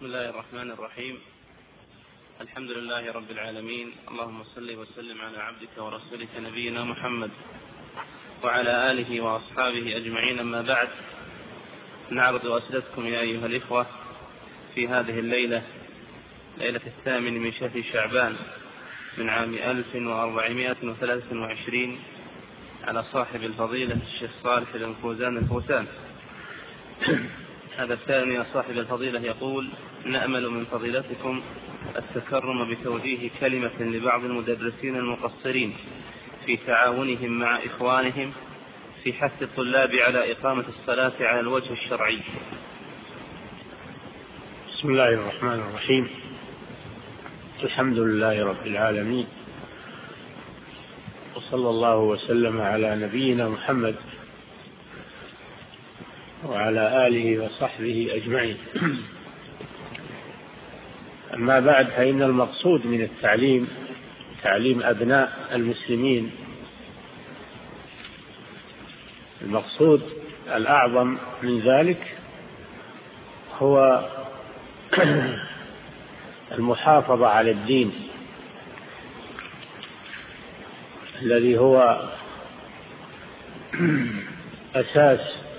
بسم الله الرحمن الرحيم. الحمد لله رب العالمين، اللهم صل وسلم على عبدك ورسولك نبينا محمد وعلى آله وأصحابه أجمعين. أما بعد، نعرض أسئلتكم يا أيها الإخوة في هذه الليلة، ليلة 8 من شهر شعبان من عام 1423 على صاحب الفضيلة الشيخ صالح بن فوزان الفوسان. هذا الثاني يا صاحب الفضيلة يقول: نأمل من فضيلتكم التكرم بتوجيه كلمة لبعض المدرسين المقصرين في تعاونهم مع إخوانهم في حث الطلاب على إقامة الصلاة على الوجه الشرعي. بسم الله الرحمن الرحيم. الحمد لله رب العالمين، وصلى الله وسلم على نبينا محمد وعلى آله وصحبه أجمعين. أما بعد، فإن المقصود من التعليم تعليم أبناء المسلمين. المقصود الأعظم من ذلك هو المحافظة على الدين الذي هو أساس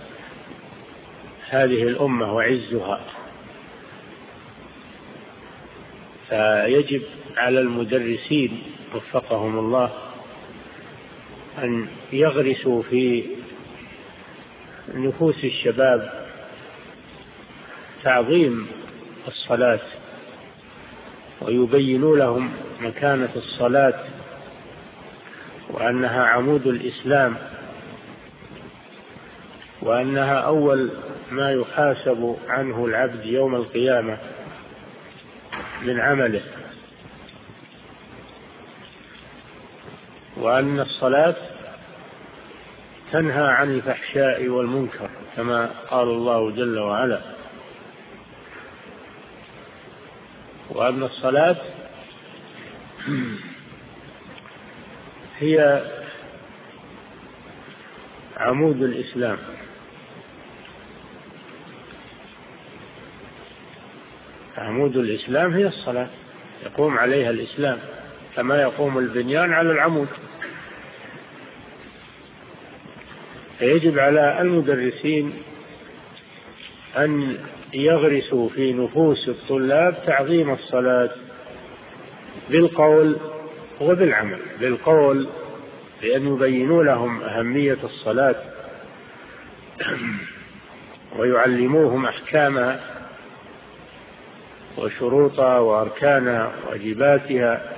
هذه الأمة وعزها. فيجب على المدرسين وفقهم الله أن يغرسوا في نفوس الشباب تعظيم الصلاة، ويبينوا لهم مكانة الصلاة وأنها عمود الإسلام، وأنها أول ما يحاسب عنه العبد يوم القيامة من عمله، وأن الصلاة تنهى عن الفحشاء والمنكر كما قال الله جل وعلا، وأن الصلاة هي عمود الإسلام. عمود الإسلام هي الصلاة، يقوم عليها الإسلام كما يقوم البنيان على العمود. فيجب على المدرسين أن يغرسوا في نفوس الطلاب تعظيم الصلاة بالقول وبالعمل. بالقول بأن يبينوا لهم أهمية الصلاة ويعلموهم أحكامها وشروطها وأركانها وواجباتها،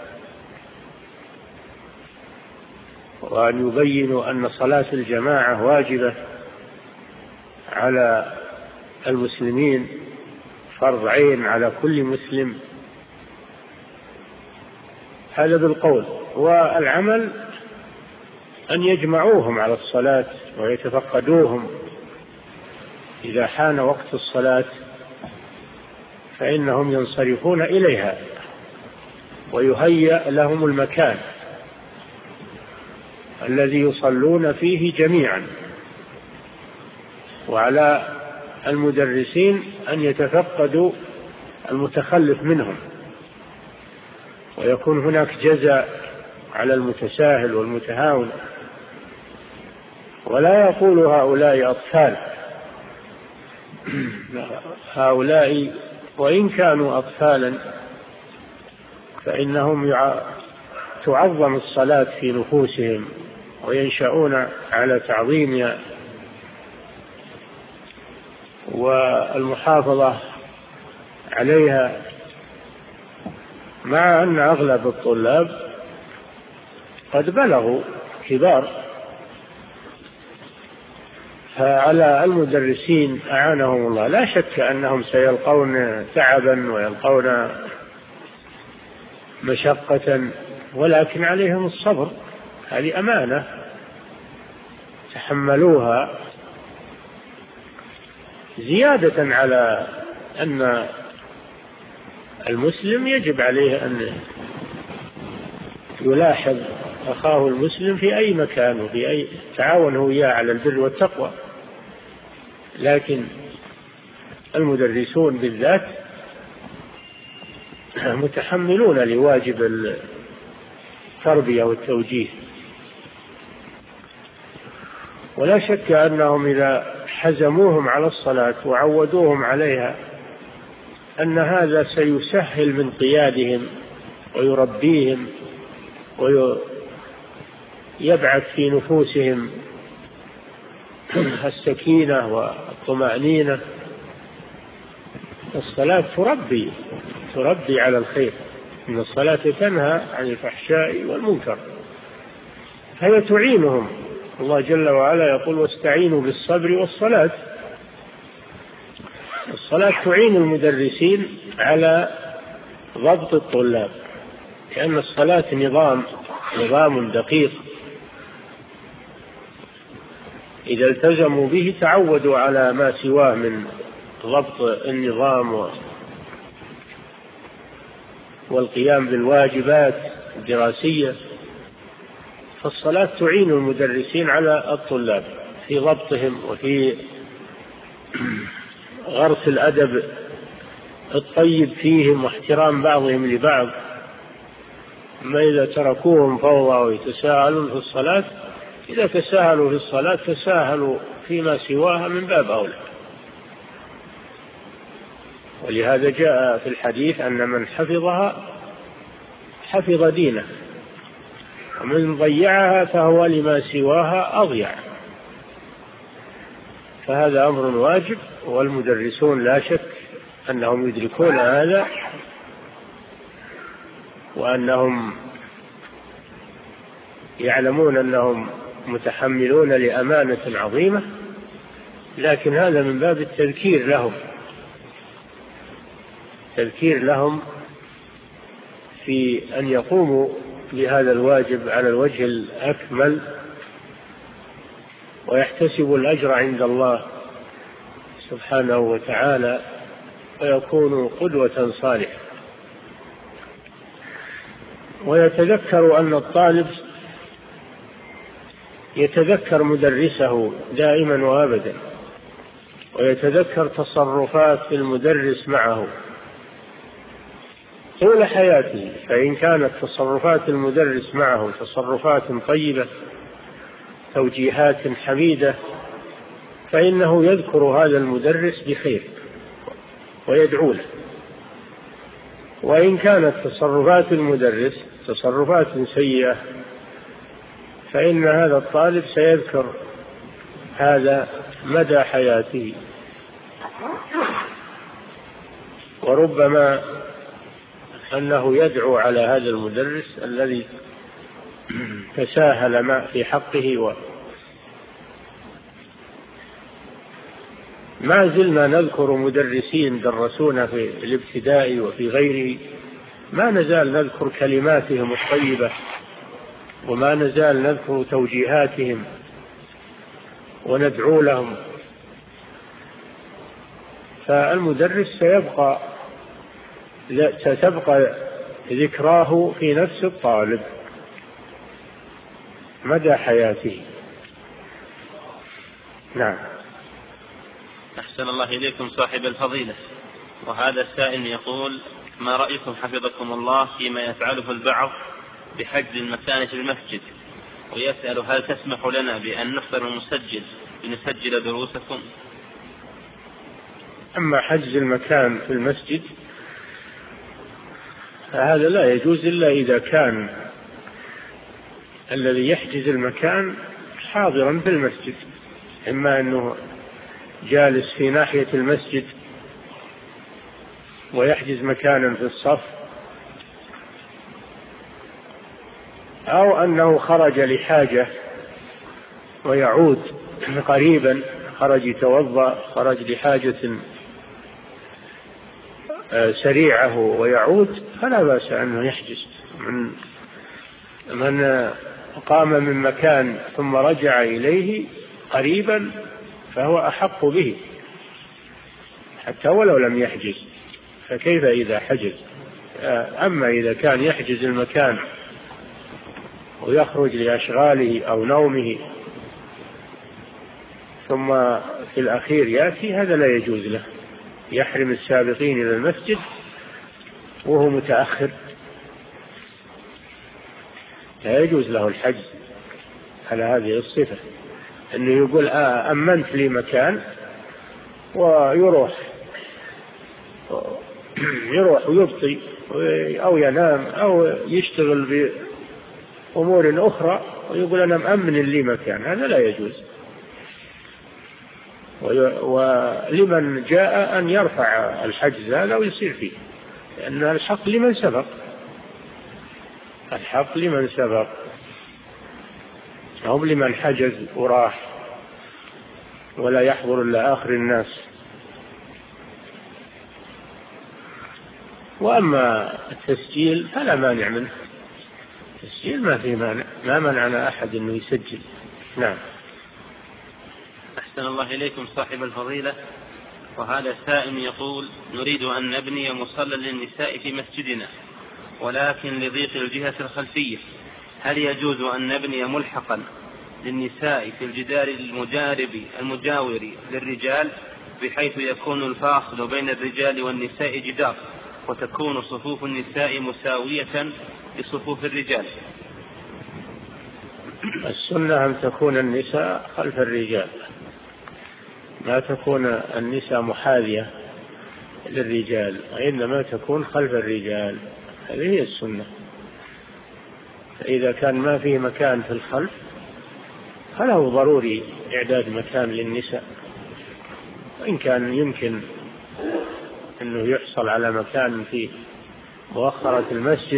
وأن يبينوا أن صلاة الجماعة واجبة على المسلمين، فرض عين على كل مسلم. هذا بالقول. والعمل أن يجمعوهم على الصلاة ويتفقدوهم إذا حان وقت الصلاة، فإنهم ينصرفون إليها ويهيأ لهم المكان الذي يصلون فيه جميعا. وعلى المدرسين أن يتفقدوا المتخلف منهم، ويكون هناك جزاء على المتساهل والمتهاون. ولا يقول هؤلاء أطفال، هؤلاء وإن كانوا أطفالا فإنهم تعظم الصلاة في نفوسهم وينشأون على تعظيمها والمحافظة عليها، مع أن أغلب الطلاب قد بلغوا كبار. فعلى المدرسين أعانهم الله، لا شك أنهم سيلقون تعبا ويلقون مشقة، ولكن عليهم الصبر. هذه أمانة تحملوها، زيادة على أن المسلم يجب عليه أن يلاحظ أخاه المسلم في أي مكان وفي أي تعاون هو إياه على البر والتقوى. لكن المدرسون بالذات متحملون لواجب التربية والتوجيه. ولا شك أنهم إذا حزموهم على الصلاة وعودوهم عليها أن هذا سيسهل من قيادهم ويربيهم ويبعث في نفوسهم السكينة والطمأنينة. الصلاة تربي على الخير، إن الصلاة تنهى عن الفحشاء والمنكر، فهي تعينهم. الله جل وعلا يقول واستعينوا بالصبر والصلاة. الصلاة تعين المدرسين على ضبط الطلاب، لأن الصلاة نظام دقيق، إذا التزموا به تعودوا على ما سواه من ضبط النظام والقيام بالواجبات الدراسية. فالصلاة تعين المدرسين على الطلاب في ضبطهم وفي غرس الأدب الطيب فيهم واحترام بعضهم لبعض. أما إذا تركوهم فوضى ويتساهلون في الصلاة، إذا تساهلوا في الصلاة تساهلوا فيما سواها من باب أولى. ولهذا جاء في الحديث أن من حفظها حفظ دينه، ومن ضيعها فهو لما سواها أضيع. فهذا أمر واجب، والمدرسون لا شك أنهم يدركون هذا، وأنهم يعلمون أنهم متحملون لأمانة عظيمة، لكن هذا من باب التذكير لهم في أن يقوموا بهذا الواجب على الوجه الأكمل ويحتسبوا الأجر عند الله سبحانه وتعالى ويكونوا قدوة صالحة. ويتذكر أن الطالب يتذكر مدرسه دائما وأبدا، ويتذكر تصرفات المدرس معه طول حياته. فإن كانت تصرفات المدرس معه تصرفات طيبة، توجيهات حميدة، فإنه يذكر هذا المدرس بخير ويدعو له. وإن كانت تصرفات المدرس تصرفات سيئة، فإن هذا الطالب سيذكر هذا مدى حياته، وربما أنه يدعو على هذا المدرس الذي تساهل ما في حقه. ما زلنا نذكر مدرسين درسونا في الابتدائي وفي غيره، ما نزال نذكر كلماتهم الطيبة، وما نزال نذكر توجيهاتهم وندعو لهم. فالمدرس ستبقى ذكراه في نفس الطالب مدى حياته. نعم. أحسن الله إليكم صاحب الفضيلة. وهذا السائل يقول: ما رأيكم حفظكم الله فيما يفعله البعض بحجز المكان في المسجد؟ ويسأل: هل تسمح لنا بأن نختار المسجل لنسجل دروسكم؟ أما حجز المكان في المسجد فهذا لا يجوز إلا إذا كان الذي يحجز المكان حاضرا في المسجد، إما أنه جالس في ناحية المسجد ويحجز مكانا في الصف، أو أنه خرج لحاجة ويعود قريبا، خرج يتوضأ، خرج لحاجة سريعه ويعود، فلا بأس أنه يحجز. من قام من مكان ثم رجع إليه قريبا فهو أحق به حتى ولو لم يحجز، فكيف إذا حجز؟ أما إذا كان يحجز المكان ويخرج لأشغاله أو نومه ثم في الأخير يأتي، هذا لا يجوز له، يحرم السابقين إلى المسجد وهو متأخر لا يجوز له الحجز على هذه الصفة، أنه يقول أمنت لي مكان ويروح ويبطي أو ينام أو يشتغل بأمور أخرى ويقول أنا مأمن لي مكان، هذا لا يجوز. ولمن جاء أن يرفع الحجز هذا ويصير فيه، لأن الحق لمن سبق، الحق لمن سبق، هم لمن حجز وراح ولا يحضر إلا آخر الناس. وأما التسجيل فلا مانع منه، التسجيل ما فيه مانع، ما منعنا أحد أنه يسجل. نعم. أحسن الله إليكم صاحب الفضيلة. وهذا سائل يقول: نريد أن نبني مصلى للنساء في مسجدنا، ولكن لضيق الجهة الخلفية، هل يجوز أن نبني ملحقا للنساء في الجدار المجاور للرجال، بحيث يكون الفاصل بين الرجال والنساء جدار، وتكون صفوف النساء مساوية لصفوف الرجال؟ السنة أن تكون النساء خلف الرجال، لا تكون النساء محاذية للرجال، وإنما تكون خلف الرجال، هذه هي السنة. فإذا كان ما فيه مكان في الخلف فله ضروري إعداد مكان للنساء، وإن كان يمكن أنه يحصل على مكان في مؤخرة المسجد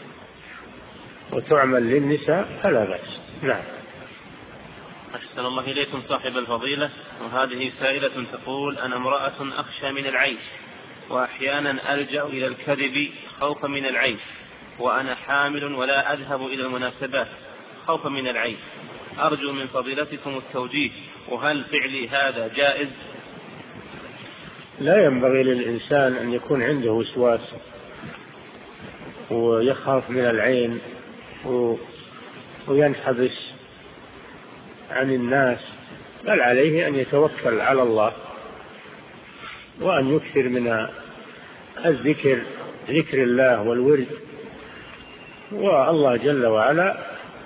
وتعمل للنساء فلا بأس. نعم. أحسن الله إليكم صاحب الفضيلة. وهذه سائلة تقول: أنا امرأة أخشى من العين، وأحيانا ألجأ إلى الكذب خوفا من العين، وأنا حامل ولا أذهب إلى المناسبات خوفا من العين، أرجو من فضيلتكم التوجيه، وهل فعلي هذا جائز؟ لا ينبغي للإنسان أن يكون عنده وسواس ويخاف من العين وينحبس عن الناس، بل عليه أن يتوكل على الله وأن يكثر من الذكر، ذكر الله والورد، والله جل وعلا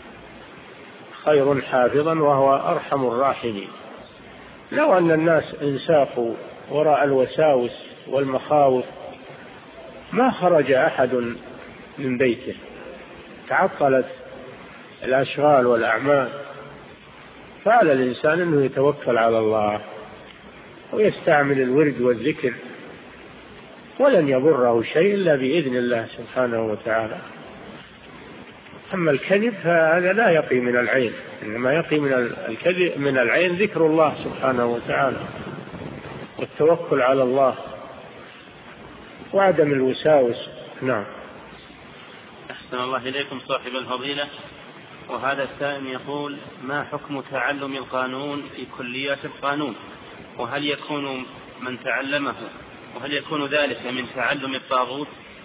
خير حافظا وهو أرحم الراحمين. لو أن الناس انساقوا وراء الوساوس والمخاوف ما خرج أحد من بيته، تعطلت الأشغال والأعمال، فعلى الإنسان أنه يتوكل على الله ويستعمل الورد والذكر، ولن يضره شيء إلا بإذن الله سبحانه وتعالى. أما الكذب فهذا لا يقي من العين، إنما يقي من العين ذكر الله سبحانه وتعالى والتوكل على الله وعدم الوساوس. نعم. أحسن الله إليكم صاحب الفضيلة. وهذا السائل يقول: ما حكم تعلم القانون في كليات القانون، وهل يكون من تعلمه وهل يكون ذلك من تعلم الطاغوت؟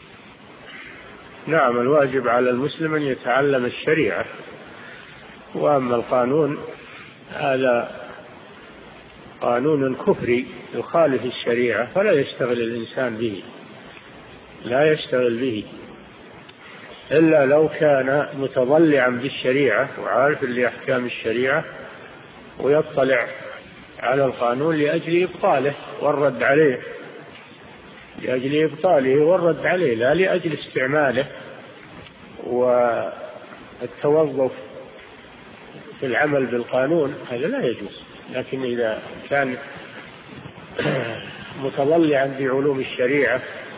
نعم، الواجب على المسلم أن يتعلم الشريعة، وأما القانون هذا قانون كفري يخالف الشريعة فلا يشتغل الإنسان به، لا يشتغل به إلا لو كان متضلعا بالشريعة وعارف لأحكام الشريعة ويطلع على القانون لأجل إبطاله والرد عليه، لأجل إبطاله والرد عليه، لا لأجل استعماله والتوظف في العمل بالقانون، هذا لا يجوز. لكن إذا كان متضلعا بعلوم الشريعة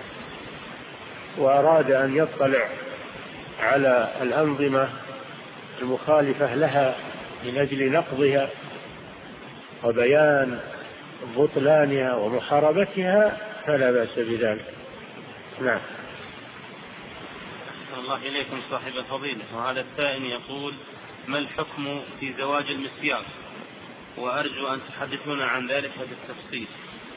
وأراد أن يطلع على الأنظمة المخالفة لها من أجل نقضها وبيان بطلانها ومحاربتها فلا بأس بذلك. نعم. الله إليكم صاحب الفضيلة. وهذا السائل يقول: ما الحكم في زواج المسيار؟ وأرجو أن تحدثونا عن ذلك بالتفصيل.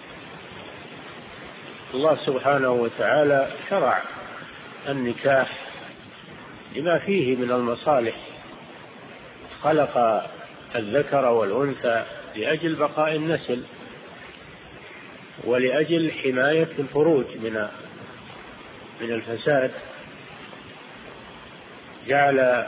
الله سبحانه وتعالى شرع النكاح لما فيه من المصالح، خلق الذكر والأنثى لأجل بقاء النسل من الفساد جعل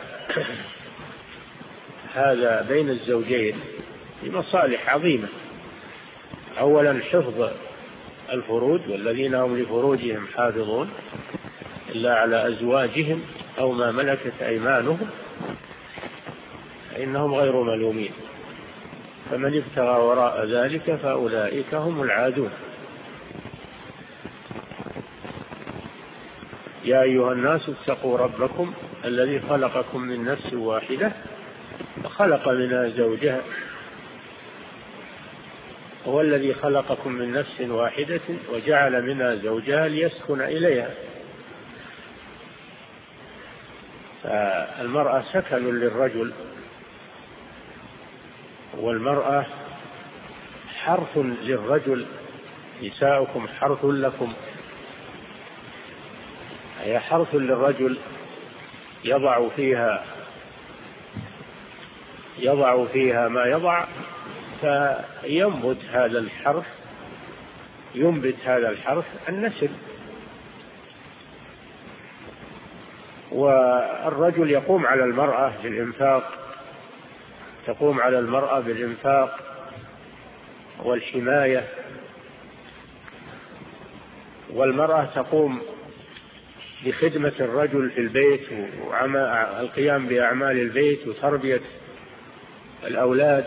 هذا بين الزوجين بمصالح عظيمة. أولا حفظ الفروج، والذين هم لفروجهم حافظون إلا على أزواجهم أو ما ملكت أيمانهم فإنهم غير ملومين، فمن ابتغى وراء ذلك فأولئك هم العادون. يا أيها الناس اتقوا ربكم الذي خلقكم من نفس واحدة وخلق منها زوجها، هو الذي خلقكم من نفس واحدة وجعل منها زوجها ليسكن إليها. فالمرأة سكن للرجل، والمرأة حرث للرجل، نساؤكم حرث لكم، هي حرث للرجل يضع فيها ما يضع، فينبت هذا الحرث، ينبت هذا الحرث النسل. والرجل يقوم على المرأة بالإنفاق، تقوم على المرأة بالإنفاق والحماية، والمرأة تقوم بخدمة الرجل في البيت والقيام بأعمال البيت وتربية الأولاد،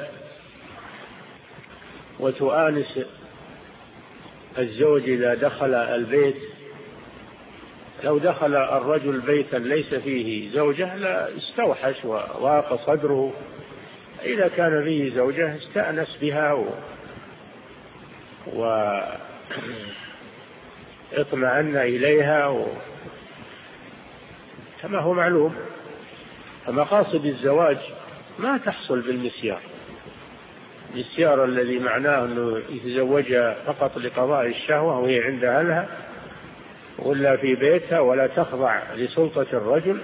وتؤانس الزوج إذا دخل البيت. لو دخل الرجل بيتا ليس فيه زوجة لا استوحش وضاق صدره، إذا كان فيه زوجة استأنس بها واطمأن إليها كما هو معلوم. فمقاصد الزواج ما تحصل بالمسيار، المسيار الذي معناه أنه يتزوجها فقط لقضاء الشهوة وهي عند أهلها ولا في بيتها، ولا تخضع لسلطة الرجل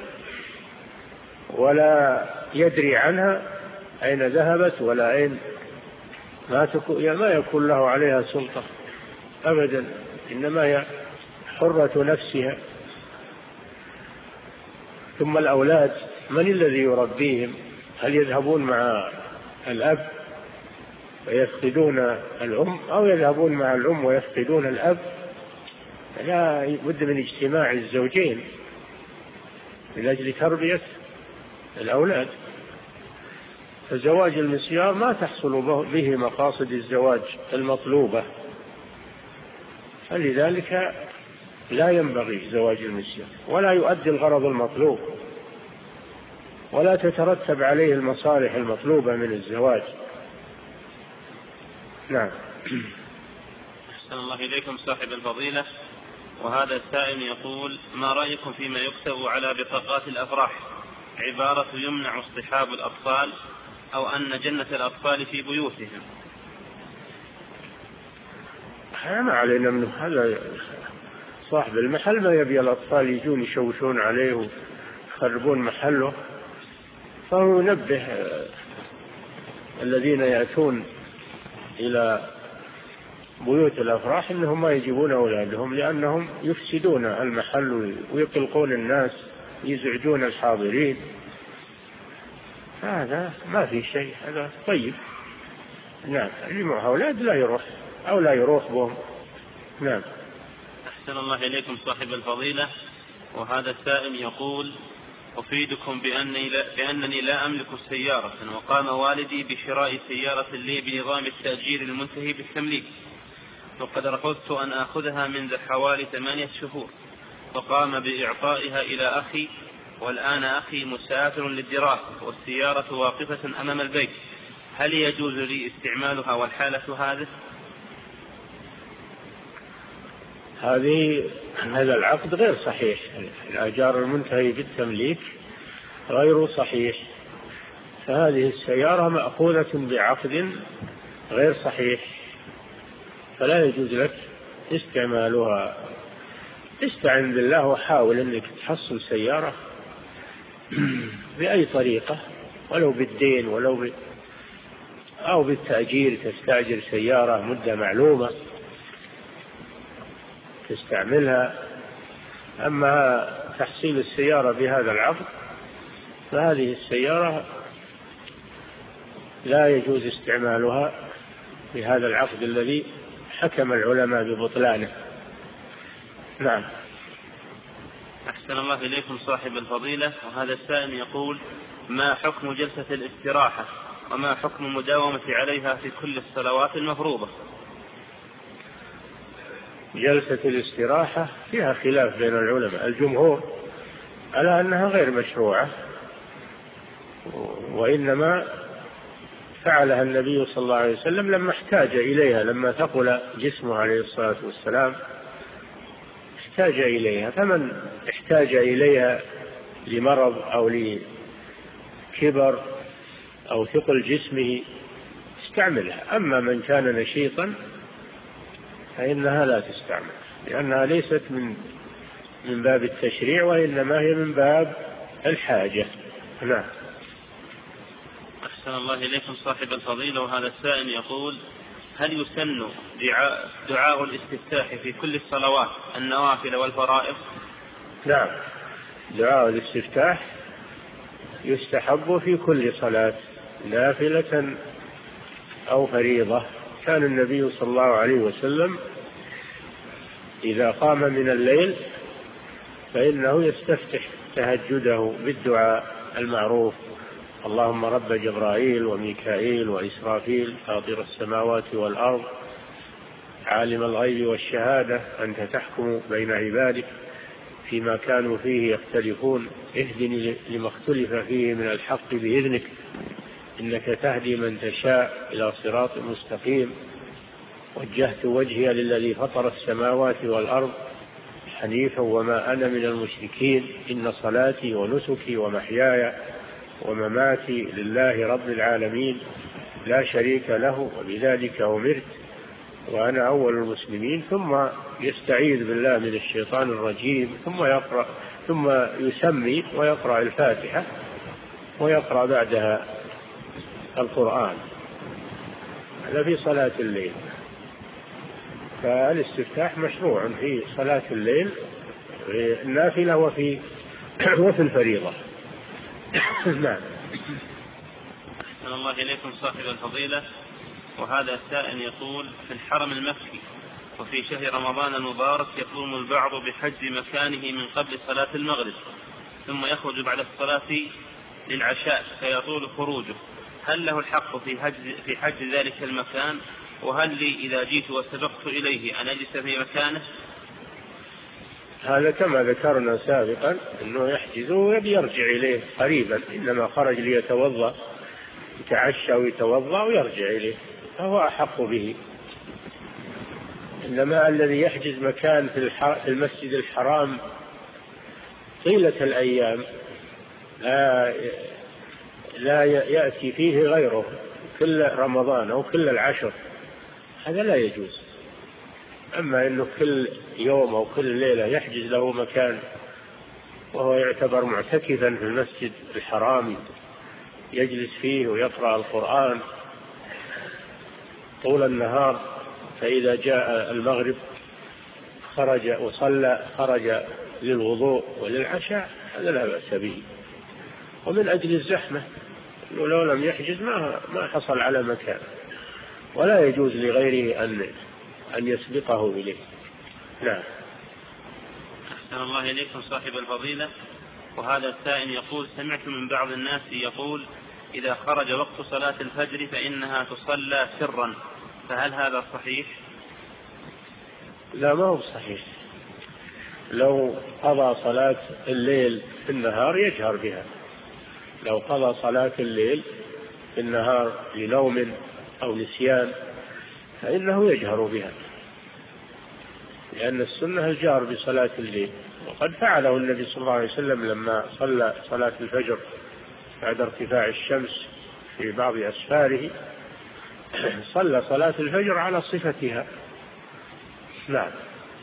ولا يدري عنها أين ذهبت ولا أين ما يكون له عليها سلطة أبدا، إنما هي حرة نفسها. ثم الأولاد من الذي يربيهم؟ هل يذهبون مع الأب ويفقدون الأم، أو يذهبون مع الأم ويفقدون الأب؟ لا بد من اجتماع الزوجين من أجل تربية الأولاد. فزواج المسيار ما تحصل به مقاصد الزواج المطلوبة، فلذلك لا ينبغي زواج المسيار، ولا يؤدي الغرض المطلوب، ولا تترتب عليه المصالح المطلوبة من الزواج. نعم. أحسن الله إليكم صاحب الفضيلة. وهذا السائل يقول: ما رأيكم فيما يكتب على بطاقات الأفراح عبارة يمنع اصطحاب الأطفال، أو أن جنة الأطفال في بيوتهم؟ ما علينا منه، هذا صاحب المحل ما يبي الأطفال يجون يشوشون عليه ويخربون محله، فهو ينبه الذين يأتون إلى بيوت الأفراح إنهم ما يجيبون أولادهم، لأنهم يفسدون المحل ويقلقون الناس، يزعجون الحاضرين. هذا ما في شيء، هذا طيب. نعم، اللي معه أولاد لا يروح أو لا يروح بهم. نعم. أحسن الله إليكم صاحب الفضيلة. وهذا السائل يقول: أفيدكم بأنني لا أملك سيارة، وقام والدي بشراء سيارة لي بنظام التأجير المنتهي بالتمليك، وقد رفضت أن آخذها منذ حوالي 8 شهور، فقام بإعطائها إلى أخي، والآن أخي مسافر للدراسة والسيارة واقفة أمام البيت، هل يجوز لي استعمالها والحالة هذا العقد غير صحيح. الإيجار المنتهي بالتمليك غير صحيح، فهذه السيارة مأخوذة بعقد غير صحيح، فلا يجوز لك استعمالها. استعن بالله وحاول أنك تحصل سيارة بأي طريقة، ولو بالدين أو بالتأجير، تستأجر سيارة مدة معلومة تستعملها أما تحصيل السيارة بهذا العقد فهذه السيارة لا يجوز استعمالها بهذا العقد الذي حكم العلماء ببطلانه. نعم. أحسن الله إليكم صاحب الفضيلة. وهذا السائل يقول: ما حكم جلسة الاستراحة وما حكم مداومة عليها في كل الصلوات المفروضة؟ جلسة الاستراحة فيها خلاف بين العلماء، الجمهور على أنها غير مشروعة، وإنما فعلها النبي صلى الله عليه وسلم لما احتاج إليها، لما ثقل جسمه عليه الصلاة والسلام احتاج إليها، فمن احتاج إليها لمرض أو لكبر أو ثقل جسمه استعملها. أما من كان نشيطا فإنها لا تستعمل، لأنها ليست من باب التشريع، وإنما هي من باب الحاجة. نعم. أحسن الله إليكم صاحب الفضيلة. وهذا السائل يقول: هل يسن دعاء الاستفتاح في كل الصلوات النوافل والفرائض؟ نعم، دعاء الاستفتاح يستحب في كل صلاة نافلة أو فريضة. كان النبي صلى الله عليه وسلم إذا قام من الليل فإنه يستفتح تهجده بالدعاء المعروف: اللهم رب جبرائيل وميكائيل وإسرافيل فاطر السماوات والأرض عالم الغيب والشهادة أنت تحكم بين عبادك فيما كانوا فيه يختلفون اهدني لما اختلف فيه من الحق بإذنك إنك تهدي من تشاء إلى صراط مستقيم وجهت وجهي للذي فطر السماوات والأرض حنيفا وما أنا من المشركين إن صلاتي ونسكي ومحياي ومماتي لله رب العالمين لا شريك له وبذلك أمرت وأنا أول المسلمين. ثم يستعيذ بالله من الشيطان الرجيم، ثم يسمي ويقرأ الفاتحة ويقرأ بعدها القرآن. هذا في صلاة الليل. فالاستفتاح مشروع في صلاة الليل النافلة وفي الفريضة. نعم. أحسن الله إليكم صاحب الفضيلة. وهذا السائل يقول: في الحرم المكي وفي شهر رمضان المبارك يقوم البعض بحجز مكانه من قبل صلاة المغرب ثم يخرج بعد الصلاة للعشاء فيطول خروجه، هل له الحق في حجز ذلك المكان؟ وهل لي إذا جيت وسبقت إليه أن أجلس في مكانه؟ هذا كما ذكرنا سابقا أنه يحجز ويرجع إليه قريبا، إنما خرج ليتوضأ يتعشى ويتوضأ ويرجع إليه فهو أحق به. إنما الذي يحجز مكان في المسجد الحرام طيلة الأيام لا يأتي فيه غيره كل رمضان أو كل العشر، هذا لا يجوز. أما أنه كل يوم أو كل ليلة يحجز له مكان وهو يعتبر معتكفا في المسجد الحرام يجلس فيه ويقرأ القرآن طول النهار، فإذا جاء المغرب خرج للوضوء وللعشاء، هذا لا بأس به. ومن أجل الزحمة إنه لو لم يحجز ما حصل على مكان، ولا يجوز لغيره أن يسبقه إليه. نعم. أحسن الله إليكم صاحب الفضيلة. وهذا السائل يقول: سمعت من بعض الناس يقول إذا خرج وقت صلاة الفجر فإنها تصلى سرا، فهل هذا صحيح؟ لا، ما هو صحيح. لو قضى صلاة الليل في النهار يجهر بها، لو قضى صلاة الليل في النهار لنوم أو نسيان فإنه يجهر بها، لأن السنة الجهر بصلاة الليل، وقد فعله النبي صلى الله عليه وسلم لما صلى صلاة الفجر بعد ارتفاع الشمس في بعض أسفاره، صلى صلاة الفجر على صفتها. نعم.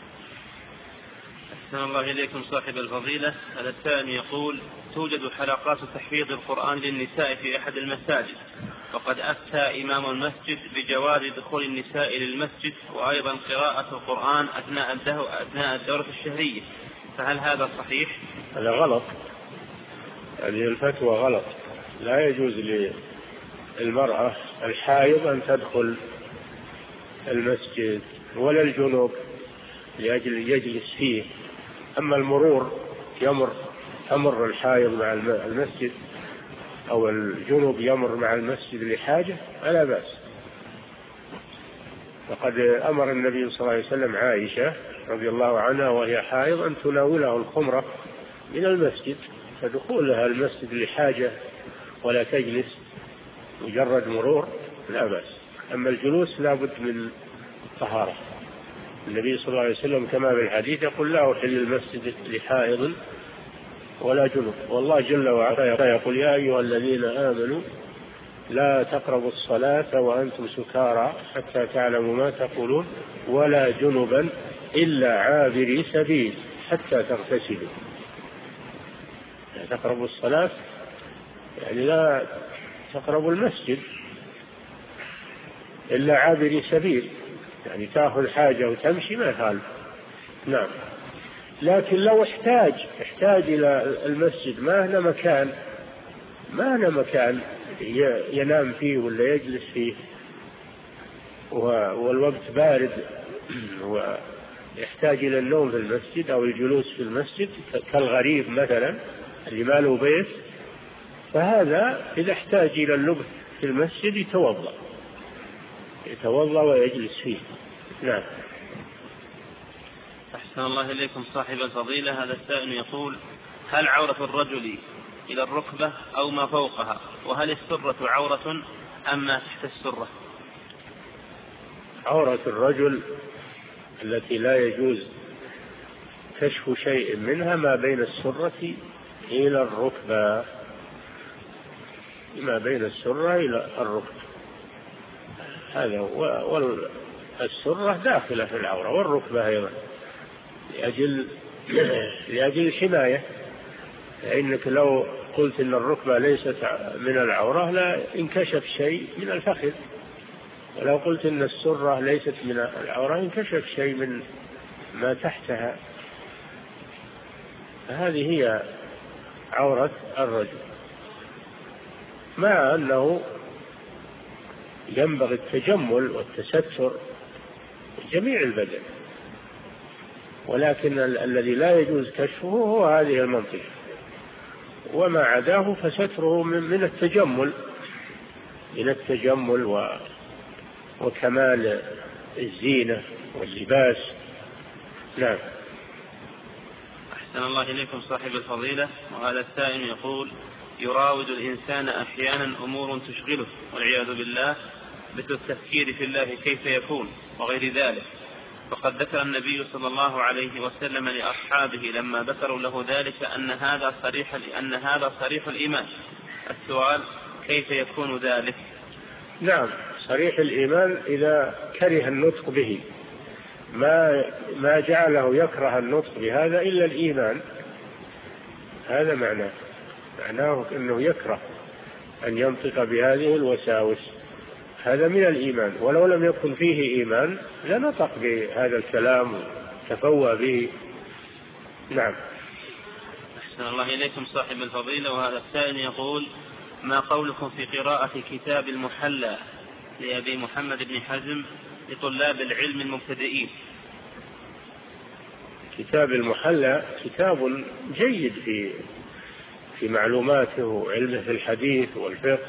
أحسن الله إليكم صاحب الفضيلة. هذا الثاني يقول: توجد حلقات تحفيظ القرآن للنساء في أحد المساجد، وقد أفتى إمام المسجد بجواز دخول النساء للمسجد وأيضا قراءة القرآن أثناء الدورة الشهرية، فهل هذا صحيح؟ هذا غلط، هذه الفتوى غلط. لا يجوز للمرأة الحائض أن تدخل المسجد ولا الجنوب لأجل يجلس فيه. أما المرور تمر الحائض مع المسجد أو الجنوب يمر مع المسجد لحاجة فلا بأس. فقد أمر النبي صلى الله عليه وسلم عائشة رضي الله عنها وهي حائض أن تناوله الخمرة من المسجد، فدخولها المسجد لحاجة ولا تجلس مجرد مرور لا بأس. أما الجلوس لا بد من طهارة. النبي صلى الله عليه وسلم كما في الحديث يقول لا أحل المسجد لحائض ولا جنب. والله جل وعلا يقول يا أيها الذين آمنوا لا تقربوا الصلاة وأنتم سكارى حتى تعلموا ما تقولون ولا جنبا إلا عابري سبيل حتى تغتسلوا. لا تقربوا الصلاة يعني لا تقربوا المسجد إلا عابري سبيل، يعني تأخذ حاجة وتمشي ما يخالف. نعم. لكن لو احتاج إلى المسجد ما هنا مكان ينام فيه ولا يجلس فيه والوقت بارد ويحتاج إلى النوم في المسجد أو الجلوس في المسجد كالغريب مثلا اللي ما له بيت، فهذا إذا احتاج إلى اللبث في المسجد يتوضأ ويجلس فيه. نعم. أحسن الله إليكم صاحب الفضيلة. هذا السائل يقول هل عورة الرجل إلى الركبة أو ما فوقها؟ وهل السرة عورة أم ما تحت السرة؟ عورة الرجل التي لا يجوز كشف شيء منها ما بين السرة إلى الركبة، ما بين السرة إلى الركبة هذا، والسرة داخلة في العورة والركبة أيضا لأجل الحماية. فإنك لو قلت إن الركبة ليست من العورة لا انكشف شيء من الفخذ، ولو قلت إن السرة ليست من العورة انكشف شيء من ما تحتها. فهذه هي عورة الرجل، مع أنه ينبغي التجمل والتستر جميع البدن، ولكن الذي لا يجوز كشفه هو هذه المنطقة، وما عداه فستره من التجمل وكمال الزينة واللباس. نعم. أحسن الله إليكم صاحب الفضيلة. وهذا السائل يقول يراود الإنسان أحيانا أمور تشغله والعياذ بالله مثل التفكير في الله كيف يكون وغير ذلك، فقد ذكر النبي صلى الله عليه وسلم لأصحابه لما ذكروا له ذلك أن هذا صريح الإيمان. السؤال كيف يكون ذلك؟ نعم، صريح الإيمان إذا كره النطق به، ما جعله يكره النطق بهذا إلا الإيمان، هذا معناه أنه يكره أن ينطق بهذه الوساوس، هذا من الإيمان. ولو لم يكن فيه إيمان لنطق بهذا الكلام وتفوه به. نعم. أحسن الله إليكم صاحب الفضيلة. وهذا السائل يقول ما قولكم في قراءة كتاب المحلى لأبي محمد بن حزم لطلاب العلم المبتدئين؟ كتاب المحلى كتاب جيد في معلوماته وعلمه في الحديث والفقه،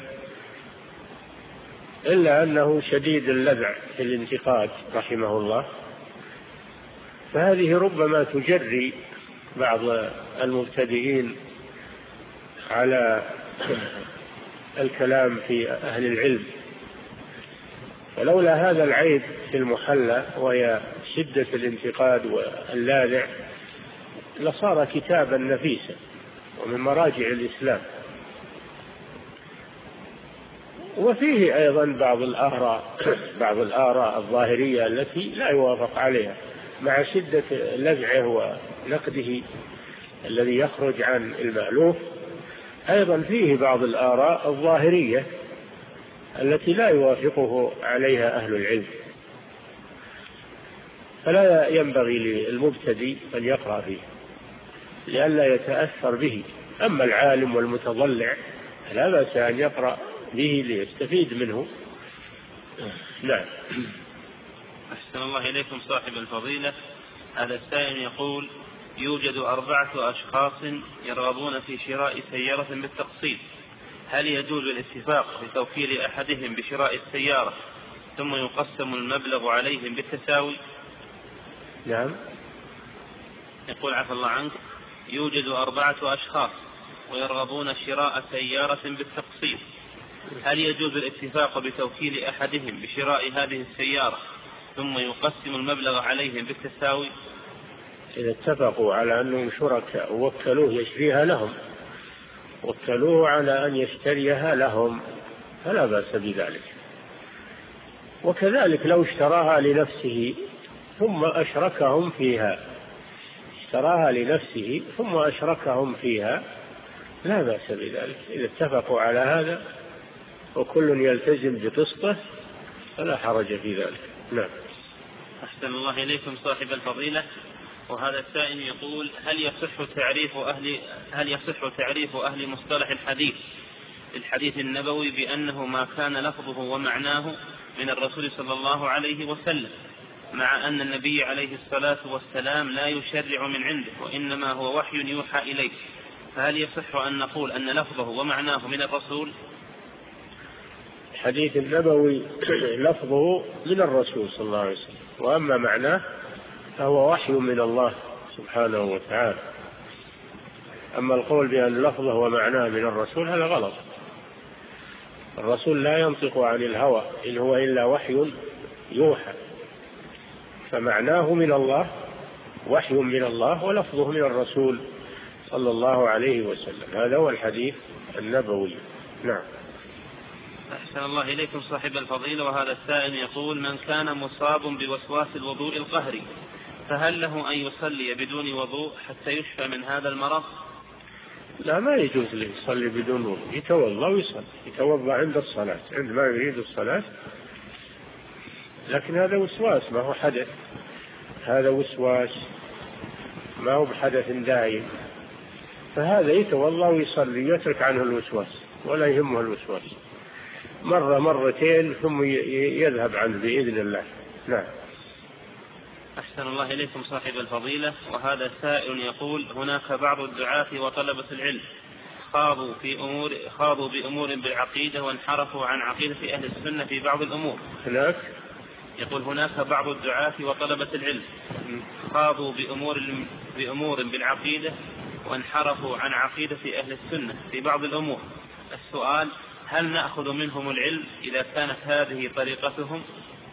إلا أنه شديد اللذع في الانتقاد رحمه الله، فهذه ربما تجري بعض المبتدئين على الكلام في أهل العلم. فلولا هذا العيب في المحلى وهي شدة الانتقاد واللاذع لصار كتابا نفيسا ومن مراجع الإسلام. وفيه أيضا بعض الآراء الظاهرية التي لا يوافق عليها مع شدة لذعه ونقده الذي يخرج عن المألوف. أيضا فيه بعض الآراء الظاهرية التي لا يوافقه عليها أهل العلم، فلا ينبغي للمبتدئ أن يقرأ فيه. لئلا يتأثر به. أما العالم والمتضلع لا بأس أن يقرأ به ليستفيد منه. نعم. أحسن الله إليكم صاحب الفضيلة. هذا السائل يقول: يوجد 4 أشخاص يرغبون في شراء سيارة بالتقسيط، هل يجوز الاتفاق بتوكيل أحدهم بشراء السيارة ثم يقسم المبلغ عليهم بالتساوي؟ نعم. يقول: عفى الله عنك، يوجد 4 أشخاص ويرغبون شراء سيارة بالتقسيط، هل يجوز الاتفاق بتوكيل أحدهم بشراء هذه السيارة ثم يقسم المبلغ عليهم بالتساوي؟ إذا اتفقوا على أنهم شركاء ووكلوه يشتريها لهم، وكلوه على أن يشتريها لهم، فلا بأس بذلك. وكذلك لو اشتراها لنفسه ثم أشركهم فيها، اشتراها لنفسه ثم أشركهم فيها، لا بأس بذلك. إذا اتفقوا على هذا وكل يلتزم بقسطه فلا حرج في ذلك. نعم. أحسن الله إليكم صاحب الفضيلة. وهذا السائل يقول: هل يصح تعريف أهل مصطلح الحديث الحديث النبوي بأنه ما كان لفظه ومعناه من الرسول صلى الله عليه وسلم، مع أن النبي عليه الصلاة والسلام لا يشرع من عنده وإنما هو وحي يوحى إليه، فهل يصح أن نقول أن لفظه ومعناه من الرسول؟ الحديث النبوي لفظه من الرسول صلى الله عليه وسلم، وأما معناه فهو وحي من الله سبحانه وتعالى. أما القول بأن لفظه ومعناه من الرسول هذا غلط. الرسول لا ينطق عن الهوى، إن هو إلا وحي يوحى، فمعناه من الله، وحي من الله، ولفظه من الرسول صلى الله عليه وسلم. هذا هو الحديث النبوي. نعم. أحسن الله إليكم صاحب الفضيلة. وهذا السائل يقول: من كان مصاب بوسواس الوضوء القهري فهل له أن يصلي بدون وضوء حتى يشفى من هذا المرض؟ لا، ما يجوز له يصلي بدون وضوء، يتوضأ ويصلي، يتوضأ عند الصلاة عندما يريد الصلاة، لكن هذا وسواس ما هو حدث، هذا وسواس ما هو بحدث دائم، فهذا يتوضأ ويصلي، يترك عنه الوسواس ولا يهمه الوسواس، مرة مرتين ثم يذهب عنه بإذن الله. نعم. أحسن الله إليكم صاحب الفضيلة. وهذا السائل يقول: هناك بعض الدعاة وطلبة العلم خاضوا بأمور بالعقيدة وانحرفوا عن عقيدة أهل السنة في بعض الأمور. يقول: هناك بعض الدعاة وطلبة العلم خاضوا بأمور بالعقيدة وانحرفوا عن عقيدة أهل السنة في بعض الأمور. السؤال: هل نأخذ منهم العلم إذا كانت هذه طريقتهم؟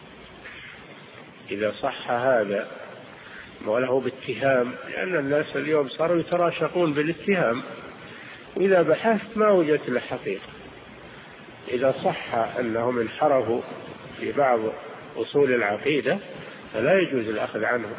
إذا صح هذا وله باتهام، لأن الناس اليوم صاروا يتراشقون بالاتهام، وإذا بحثت ما وجدت له حقيقة. إذا صح أنهم انحرفوا في بعض أصول العقيدة فلا يجوز الأخذ عنهم.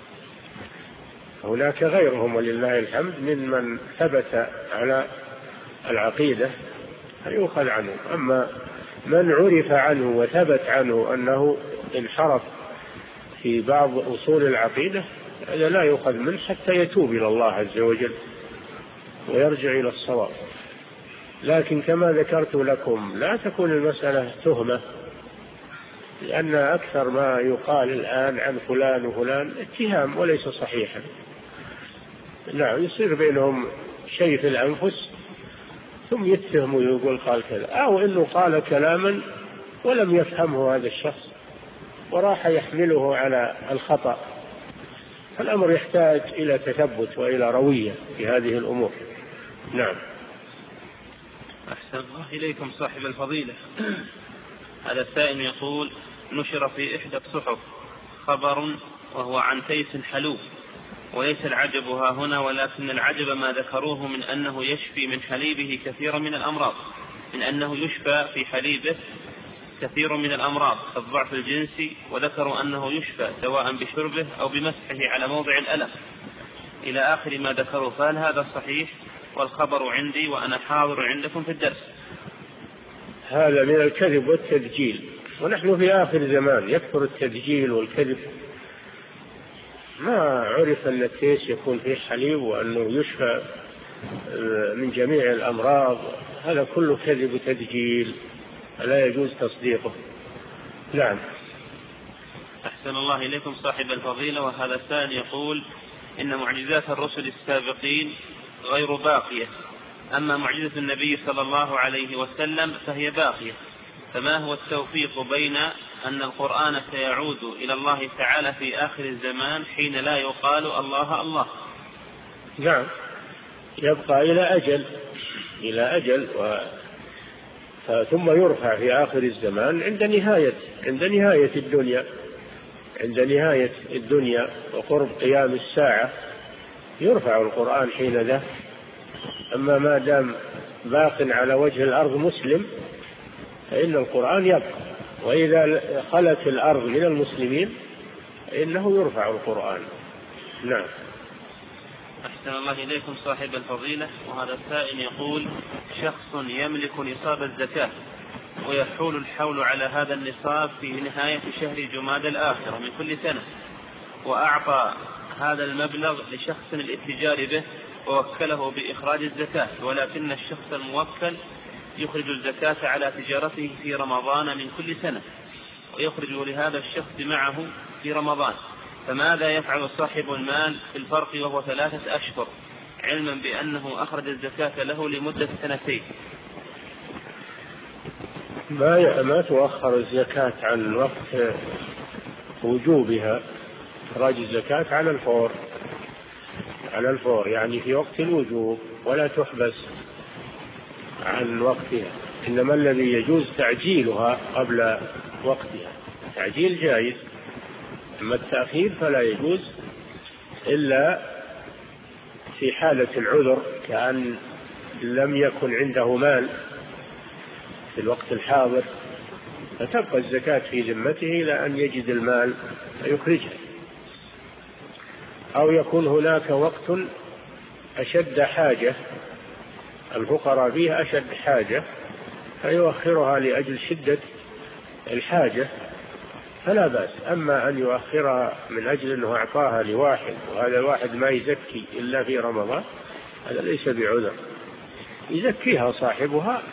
هناك غيرهم ولله الحمد ممن ثبت على العقيدة فيؤخذ عنه. أما من عرف عنه وثبت عنه أنه انحرف في بعض أصول العقيدة هذا لا يؤخذ منه حتى يتوب إلى الله عز وجل ويرجع إلى الصواب. لكن كما ذكرت لكم لا تكون المسألة تهمة، لأن أكثر ما يقال الآن عن فلان وفلان اتهام وليس صحيحا. نعم، يصير بينهم شيء في الأنفس ثم يتهم ويقول قال كذا، أو إنه قال كلاما ولم يفهمه هذا الشخص وراح يحمله على الخطأ. فالأمر يحتاج إلى تثبت وإلى روية في هذه الأمور. نعم. أحسن الله إليكم صاحب الفضيلة. هذا السائل يقول: نشر في إحدى الصحف خبر وهو عن تيس حلوب، وليس العجب ها هنا، ولكن العجب ما ذكروه من أنه يشفي من حليبه كثيرا من الأمراض، من أنه يشفى في حليبه كثير من الأمراض كالضعف الجنسي، وذكروا أنه يشفى سواء بشربه أو بمسحه على موضع الألم إلى آخر ما ذكروا. فهل هذا صحيح؟ والخبر عندي وأنا حاضر عندكم في الدرس. هذا من الكذب والتدجيل، ونحن في آخر زمان يكثر التدجيل والكذب. ما عرف أن التيس يكون فيه حليب وأنه يشفى من جميع الأمراض، هذا كله كذب وتدجيل، لا يجوز تصديقه. نعم. أحسن الله إليكم صاحب الفضيلة، وهذا سائل يقول إن معجزات الرسل السابقين غير باقية، أما معجزة النبي صلى الله عليه وسلم فهي باقية، فما هو التوفيق بين أن القرآن سيعود إلى الله تعالى في آخر الزمان حين لا يقال الله الله؟ نعم، يبقى إلى أجل ثم يرفع في آخر الزمان عند نهاية الدنيا وقرب قيام الساعة يرفع القرآن حين ذا. أما ما دام باق على وجه الأرض مسلم فإن القرآن يبقى، وإذا خلت الأرض من المسلمين فإنه يرفع القرآن. نعم. أحسن الله إليكم صاحب الفضيلة، وهذا السائل يقول شخص يملك نصاب الزكاة ويحول الحول على هذا النصاب في نهاية شهر جمادى الآخرة من كل سنة، وأعطى هذا المبلغ لشخص الاتجار به ووكله بإخراج الزكاة، ولكن الشخص الموكل يخرج الزكاة على تجارته في رمضان من كل سنة ويخرج لهذا الشخص معه في رمضان، فماذا يفعل صاحب المال في الفرق وهو 3 أشهر علما بأنه أخرج الزكاة له لمدة 2 سنين؟ ما تؤخر الزكاة عن وقت وجوبها، إخراج الزكاة على الفور يعني في وقت الوجوب، ولا تحبس عن وقتها، إنما الذي يجوز تعجيلها قبل وقتها، تعجيل جائز، أما التأخير فلا يجوز إلا في حالة العذر، كأن لم يكن عنده مال في الوقت الحاضر فتبقى الزكاة في ذمته إلى أن يجد المال فيخرجها، أو يكون هناك وقت أشد حاجة، الفقراء فيه أشد حاجة فيؤخرها لأجل شدة الحاجة فلا بأس. أما أن يؤخرها من أجل أنه أعطاها لواحد وهذا الواحد ما يزكي إلا في رمضان، هذا ليس بعذر، يزكيها صاحبها،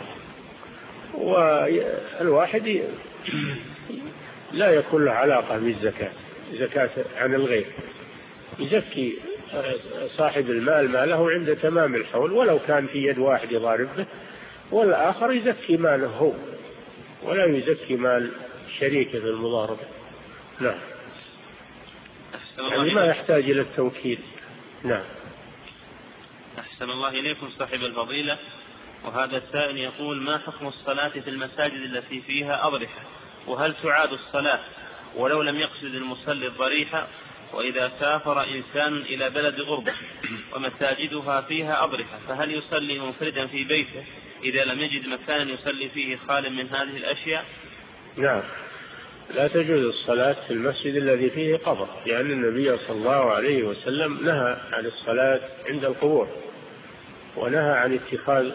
والواحد لا يكون له علاقة بالزكاة، زكاة عن الغير، يزكي صاحب المال ماله عند تمام الحول ولو كان في يد واحد يضارب به، والآخر يزكي ماله هو ولا يزكي مال شريكه في المضاربة. نعم، يعني ما يحتاج إلى التوكيد. نعم. أحسن الله إليكم صاحب الفضيلة، وهذا السائل يقول ما حكم الصلاة في المساجد التي فيها أضرحة، وهل تعاد الصلاة ولو لم يقصد المصلي الضريحة، وإذا سافر إنسان إلى بلد غربة ومساجدها فيها أضرحة فهل يصلي منفردا في بيته إذا لم يجد مكانا يصلي فيه خال من هذه الأشياء؟ نعم، لا تجوز الصلاة في المسجد الذي فيه قبر، لأن النبي صلى الله عليه وسلم نهى عن الصلاة عند القبور، ونهى عن اتخاذ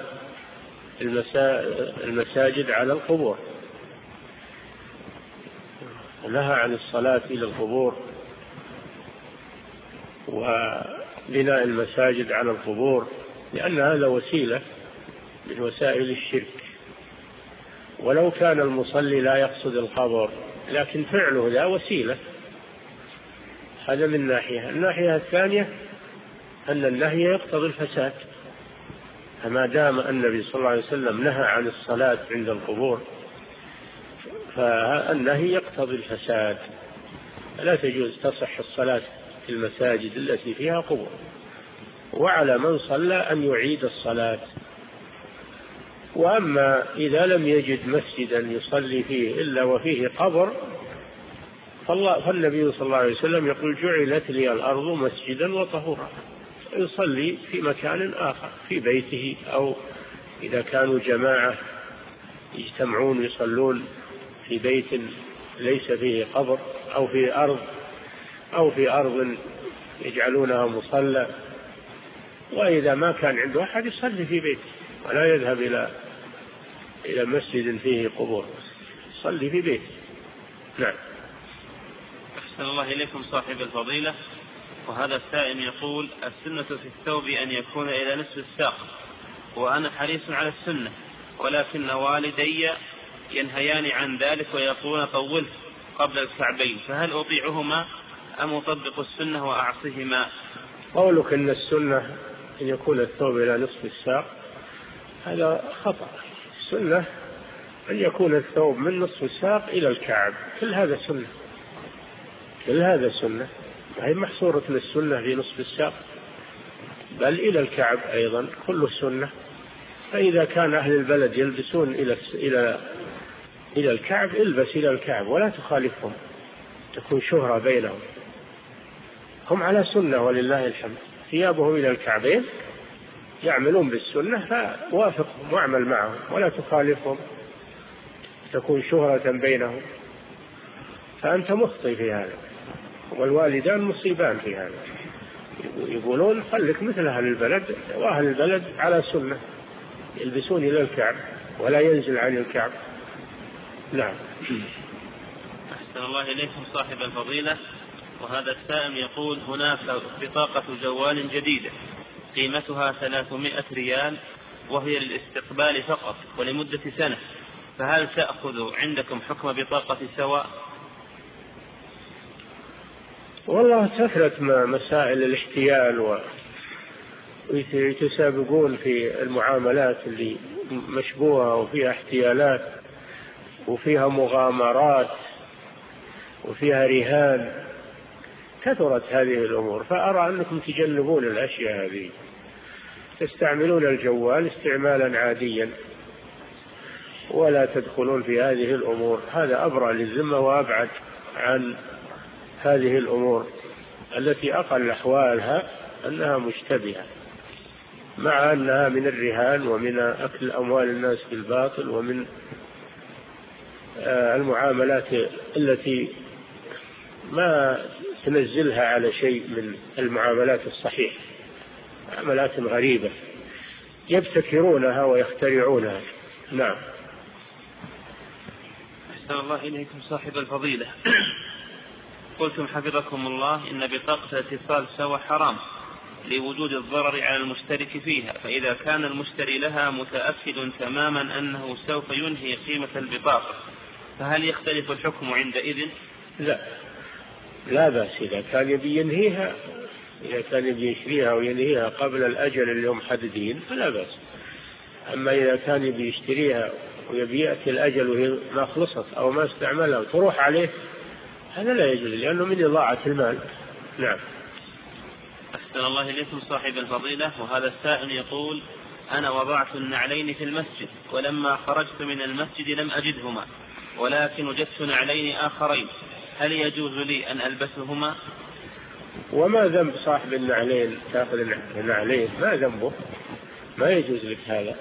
المساجد على القبور، نهى عن الصلاة إلى القبور وبناء المساجد على القبور، لأن هذا وسيلة من وسائل الشرك، ولو كان المصلي لا يقصد القبر لكن فعله لا وسيلة. هذا من ناحية. الناحية الثانية أن النهي يقتضي الفساد، فما دام النبي صلى الله عليه وسلم نهى عن الصلاة عند القبور فالنهي يقتضي الفساد، لا تجوز تصح الصلاة في المساجد التي فيها قبور، وعلى من صلى أن يعيد الصلاة. وأما إذا لم يجد مسجدا يصلي فيه إلا وفيه قبر فالنبي صلى الله عليه وسلم يقول جعلت لي الأرض مسجدا وطهورا، يصلي في مكان آخر في بيته، أو إذا كانوا جماعة يجتمعون يصلون في بيت ليس فيه قبر، أو في أرض يجعلونها مصلى، وإذا ما كان عنده أحد يصلي في بيته ولا يذهب إلى مسجد فيه قبور، يصلي في بيته. نعم. أحسن الله إليكم صاحب الفضيلة، وهذا السائل يقول: السنة في الثوب أن يكون إلى نصف الساق، وأنا حريص على السنة، ولكن والدي ينهيان عن ذلك ويقولون طوله قبل الكعبين، فهل أطيعهما أم أطبق السنة وأعصيهما؟ قولك أن السنة أن يكون الثوب إلى نصف الساق هذا خطأ. السنة أن يكون الثوب من نصف الساق إلى الكعب، كل هذا سنة، كل هذا سنة، ما هي محصورة للسنة في نصف الساق، بل إلى الكعب أيضا كله سنة. فإذا كان أهل البلد يلبسون إلى الكعب، البس إلى الكعب ولا تخالفهم، تكون شهرة بينهم. هم على سنة ولله الحمد، ثيابهم إلى الكعبين يعملون بالسنة، فوافقهم واعمل معهم ولا تخالفهم، تكون شهرة بينهم. فأنت مخطئ في هذا، والوالدان مصيبان في هذا، يقولون خليك مثل أهل البلد، وأهل البلد على سنة يلبسون إلى الكعب ولا ينزل عن الكعب. نعم. أحسن الله إليكم صاحب الفضيلة. وهذا السائل يقول: هناك بطاقة جوال جديدة قيمتها 300 ريال، وهي للاستقبال فقط ولمدة سنة، فهل تأخذ عندكم حكم بطاقة سواء؟ والله كثرت مسائل الاحتيال ويتسابقون في المعاملات اللي مشبوهة وفيها احتيالات وفيها مغامرات وفيها رهان، كثرت هذه الأمور. فأرى أنكم تجنبون الأشياء هذه، تستعملون الجوال استعمالا عاديا ولا تدخلون في هذه الأمور. هذا أبرأ للذمة وأبعد عن هذه الأمور التي أقل أحوالها أنها مشتبهة، مع أنها من الرهان ومن أكل أموال الناس بالباطل ومن المعاملات التي ما تنزلها على شيء من المعاملات الصحيحة، معاملات غريبة يبتكرونها ويخترعونها. نعم. أحسن الله إليكم صاحب الفضيلة. قلتم حفظكم الله إن بطاقة الاتصال سوى حرام لوجود الضرر على المشترك فيها، فإذا كان المشتري لها متأكد تماما أنه سوف ينهي قيمة البطاقة، فهل يختلف الحكم عندئذ؟ لا بأس. إذا كان يبي ينهيها، إذا كان يبي يشتريها وينهيها قبل الأجل اللي هم حددين فلا بأس. أما إذا كان يبي يشتريها ويبي يأتي الأجل وهي ما خلصت أو ما استعملها وتروح عليه، هذا لا يجوز، لأنه من إضاعة المال. نعم. أحسن الله إليكم صاحب الفضيلة. وهذا السائل يقول: أنا وضعت النعلين في المسجد، ولما خرجت من المسجد لم أجدهما، ولكن وجدت نعلين آخرين، هل يجوز لي أن ألبسهما؟ وما ذنب صاحب النعلين تأخذ النعلين؟ ما ذنبه؟ ما يجوز لك هذا،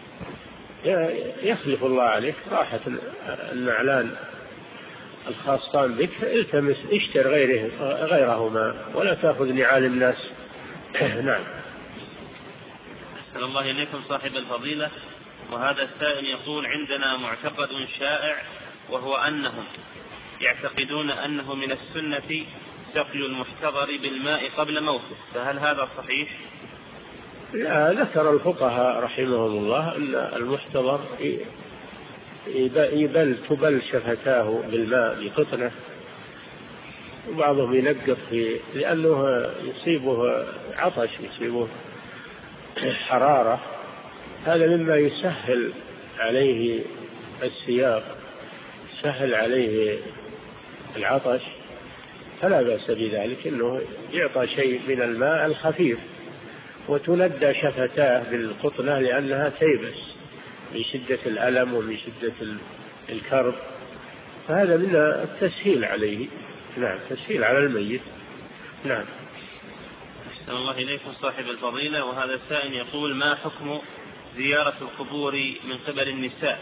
يخلف الله عليك راحة النعلان الخاصان بك، التمس اشتر غيرهما ولا تأخذ نعال الناس. نعم. أحسن الله إليكم صاحب الفضيلة. وهذا السائل يقول: عندنا معتقد شائع، وهو أنهم يعتقدون أنه من السنة سقي المحتضر بالماء قبل موته، فهل هذا صحيح؟ لا، ذكر الفقهاء رحمهم الله أن المحتضر تبل شفتاه بالماء بقطنة، وبعضهم ينقط لأنه يصيبه عطش، يصيبه حرارة، هذا مما يسهل عليه السياق، يسهل عليه العطش، فلا بأس بذلك، إنه يعطى شيء من الماء الخفيف وتندى شفتاه بالقطنة لأنها تيبس من شدة الألم ومن شدة الكرب، فهذا من التسهيل عليه. نعم، تسهيل على الميت. نعم. أحسن الله إليكم صاحب الفضيلة. وهذا السائل يقول: ما حكم زيارة القبور من قبل النساء؟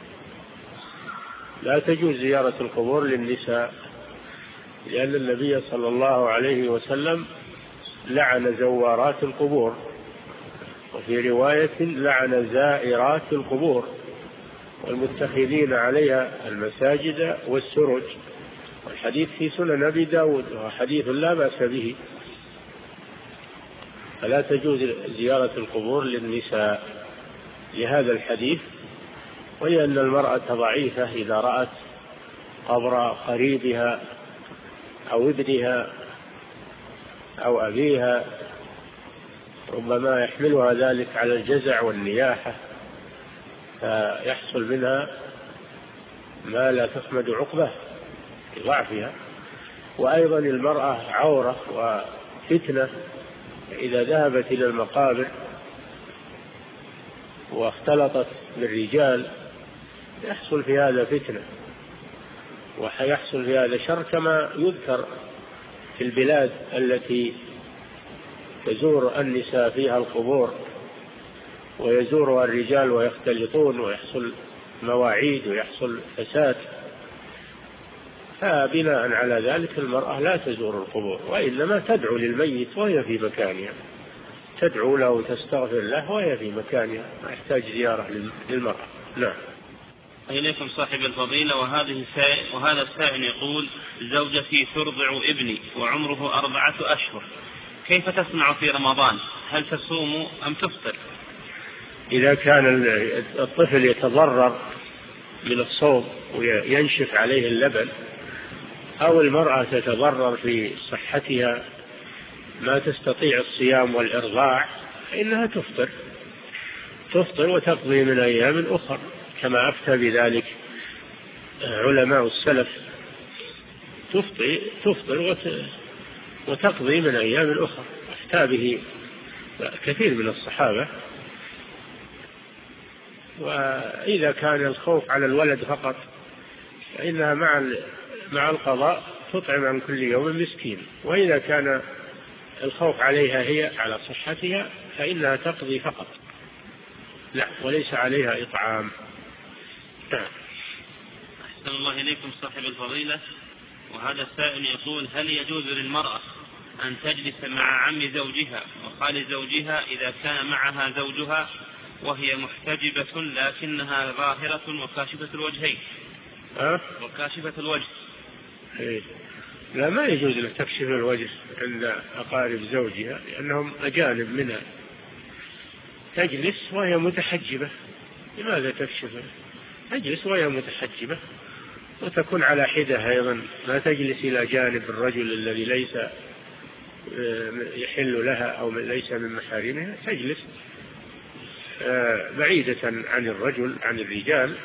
لا تجوز زيارة القبور للنساء، لأن النبي صلى الله عليه وسلم لعن زوارات القبور، وفي رواية لعن زائرات القبور والمتخذين عليها المساجد والسرج، والحديث في سنن أبي داود وحديث لا بأس به. فلا تجوز زيارة القبور للنساء لهذا الحديث، ولأن المرأة ضعيفة إذا رأت قبر قريبها أو ابنها أو أبيها ربما يحملها ذلك على الجزع والنياحة، فيحصل منها ما لا تحمد عقبه لضعفها. وأيضا المرأة عورة وفتنة، إذا ذهبت إلى المقابر واختلطت بالرجال يحصل في هذا فتنة وحيحصل في هذا شر، كما يذكر في البلاد التي تزور النساء فيها القبور ويزورها الرجال ويختلطون ويحصل مواعيد ويحصل فساد. فبناء على ذلك المرأة لا تزور القبور، وإنما تدعو للميت وهي في مكانها، تدعو له وتستغفر له وهي في مكانها، ما يحتاج زيارة للمرأة. نعم. إليكم صاحب الفضيلة، وهذا السائل يقول: زوجتي ترضع ابني وعمره 4 أشهر، كيف تصنع في رمضان؟ هل تصوم أم تفطر؟ إذا كان الطفل يتضرر من الصوم وينشف عليه اللبن، أو المرأة تتضرر في صحتها ما تستطيع الصيام والإرضاع، فإنها تفطر وتقضي من أيام أخرى، كما أفتى بذلك علماء السلف، تفطر وتقضي من أيام أخرى، أفتى به كثير من الصحابة. وإذا كان الخوف على الولد فقط فإنها مع القضاء تطعم عن كل يوم مسكين، وإذا كان الخوف عليها هي على صحتها فإنها تقضي فقط، لا وليس عليها إطعام. أحسن الله إليكم صاحب الفضيلة، وهذا السائل يقول: هل يجوز للمرأة أن تجلس مع عم زوجها وخال زوجها إذا كان معها زوجها وهي محتجبة لكنها ظاهرة وكاشفة الوجهين؟ وكاشفة الوجه. لا، ما يجوز لها تكشف الوجه عند أقارب زوجها لأنهم أجانب منها، تجلس وهي متحجبة. لماذا تكشفه؟ تجلس وهي متحجبة وتكون على حدة أيضا، ما تجلس إلى جانب الرجل الذي ليس يحل لها أو ليس من محارمها، تجلس بعيدة عن الرجل عن الرجال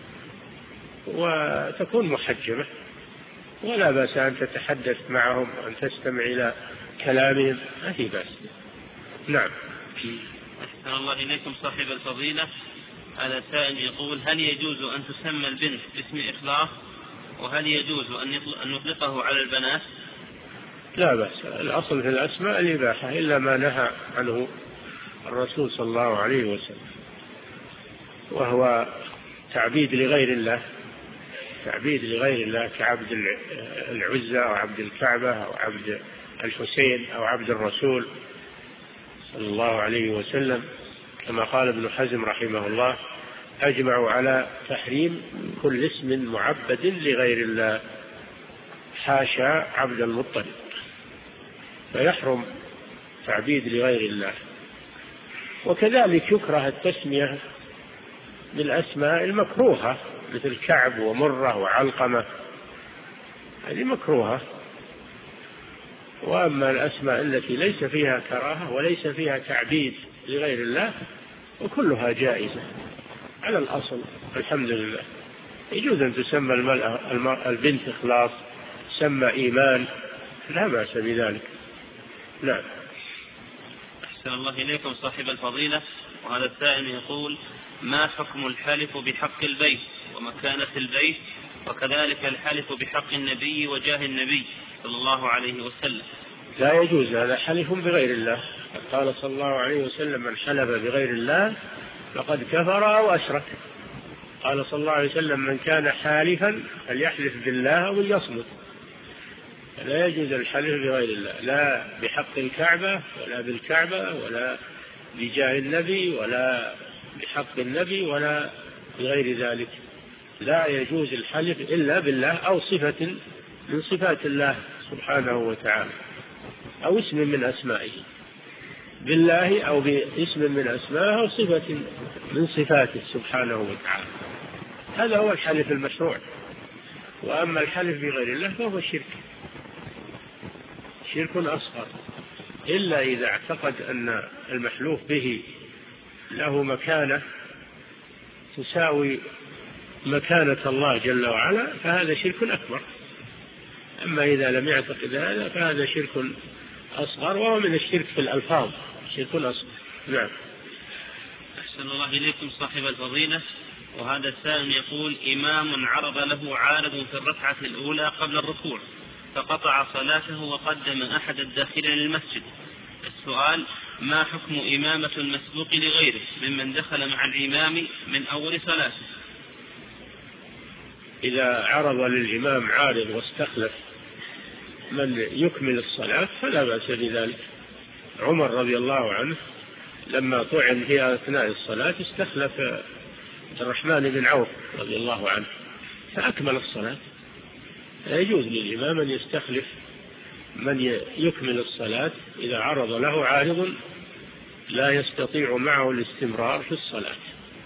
وتكون محجبة، ولا بأس أن تتحدث معهم وأن تستمع إلى كلامهم، ما في بأس. نعم. أحسن الله إليكم صاحب الفضيلة، هذا سائل يقول: هل يجوز أن تسمى البنت باسم إخلاص؟ وهل يجوز أن نطلقه على البنات؟ لا بأس، الأصل في الأسماء الإباحة إلا ما نهى عنه الرسول صلى الله عليه وسلم، وهو تعبيد لغير الله، تعبيد لغير الله كعبد العزى أو عبد الكعبة أو عبد الحسين أو عبد الرسول صلى الله عليه وسلم، كما قال ابن حزم رحمه الله: أجمعوا على تحريم كل اسم معبد لغير الله حاشا عبد المطلب، فيحرم تعبيد لغير الله. وكذلك يكره التسمية بالأسماء المكروهة مثل كعب ومرة وعلقمة، هذه مكروهة. وأما الأسماء التي ليس فيها كراهة وليس فيها تعبيد لغير الله وكلها جائزة على الأصل، الحمد لله. يجوز أن تسمى البنت إخلاص، تسمى إيمان، لا بأس بذلك. نعم. أحسن الله إليكم صاحب الفضيلة، وهذا السائل يقول: ما حكم الحلف بحق البيت ومكانة البيت، وكذلك الحلف بحق النبي وجاه النبي صلى الله عليه وسلم؟ لا يجوز، هذا حلف بغير الله. قال صلى الله عليه وسلم: من حلف بغير الله فقد كفر أو أشرك. قال صلى الله عليه وسلم: من كان حالفا فليحلف بالله أو ليصمت. لا يجوز الحلف بغير الله، لا بحق الكعبة ولا بالكعبة ولا بجاه النبي ولا بحق النبي ولا بغير ذلك. لا يجوز الحلف إلا بالله أو صفة من صفات الله سبحانه وتعالى أو اسم من أسمائه. بالله أو باسم من أسمائه أو صفة من صفاته سبحانه وتعالى. هذا هو الحلف المشروع. وأما الحلف بغير الله فهو شرك أصغر، إلا إذا اعتقد أن المحلوف به له مكانة تساوي مكانة الله جل وعلا فهذا شرك أكبر. أما إذا لم يعتقد هذا فهذا شرك أصغر، وهو من الشرك في الألفاظ، شرك أصغر. نعم. أحسن الله إليكم صاحب الفضيلة. وهذا السائل يقول: إمام عرض له عارض في الركعة الأولى قبل الركوع فقطع صلاته وقدم أحد الداخلين للمسجد. السؤال: ما حكم إمامة المسبوق لغيره ممن دخل مع الإمام من أول صلاته؟ إذا عرض للإمام عارض واستخلف من يكمل الصلاة فلا بأس بذلك. عمر رضي الله عنه لما طعن في أثناء الصلاة استخلف عبد الرحمن بن عوف رضي الله عنه فأكمل الصلاة. لا يجوز للإمام أن يستخلف من يكمل الصلاة إذا عرض له عارض لا يستطيع معه الاستمرار في الصلاة.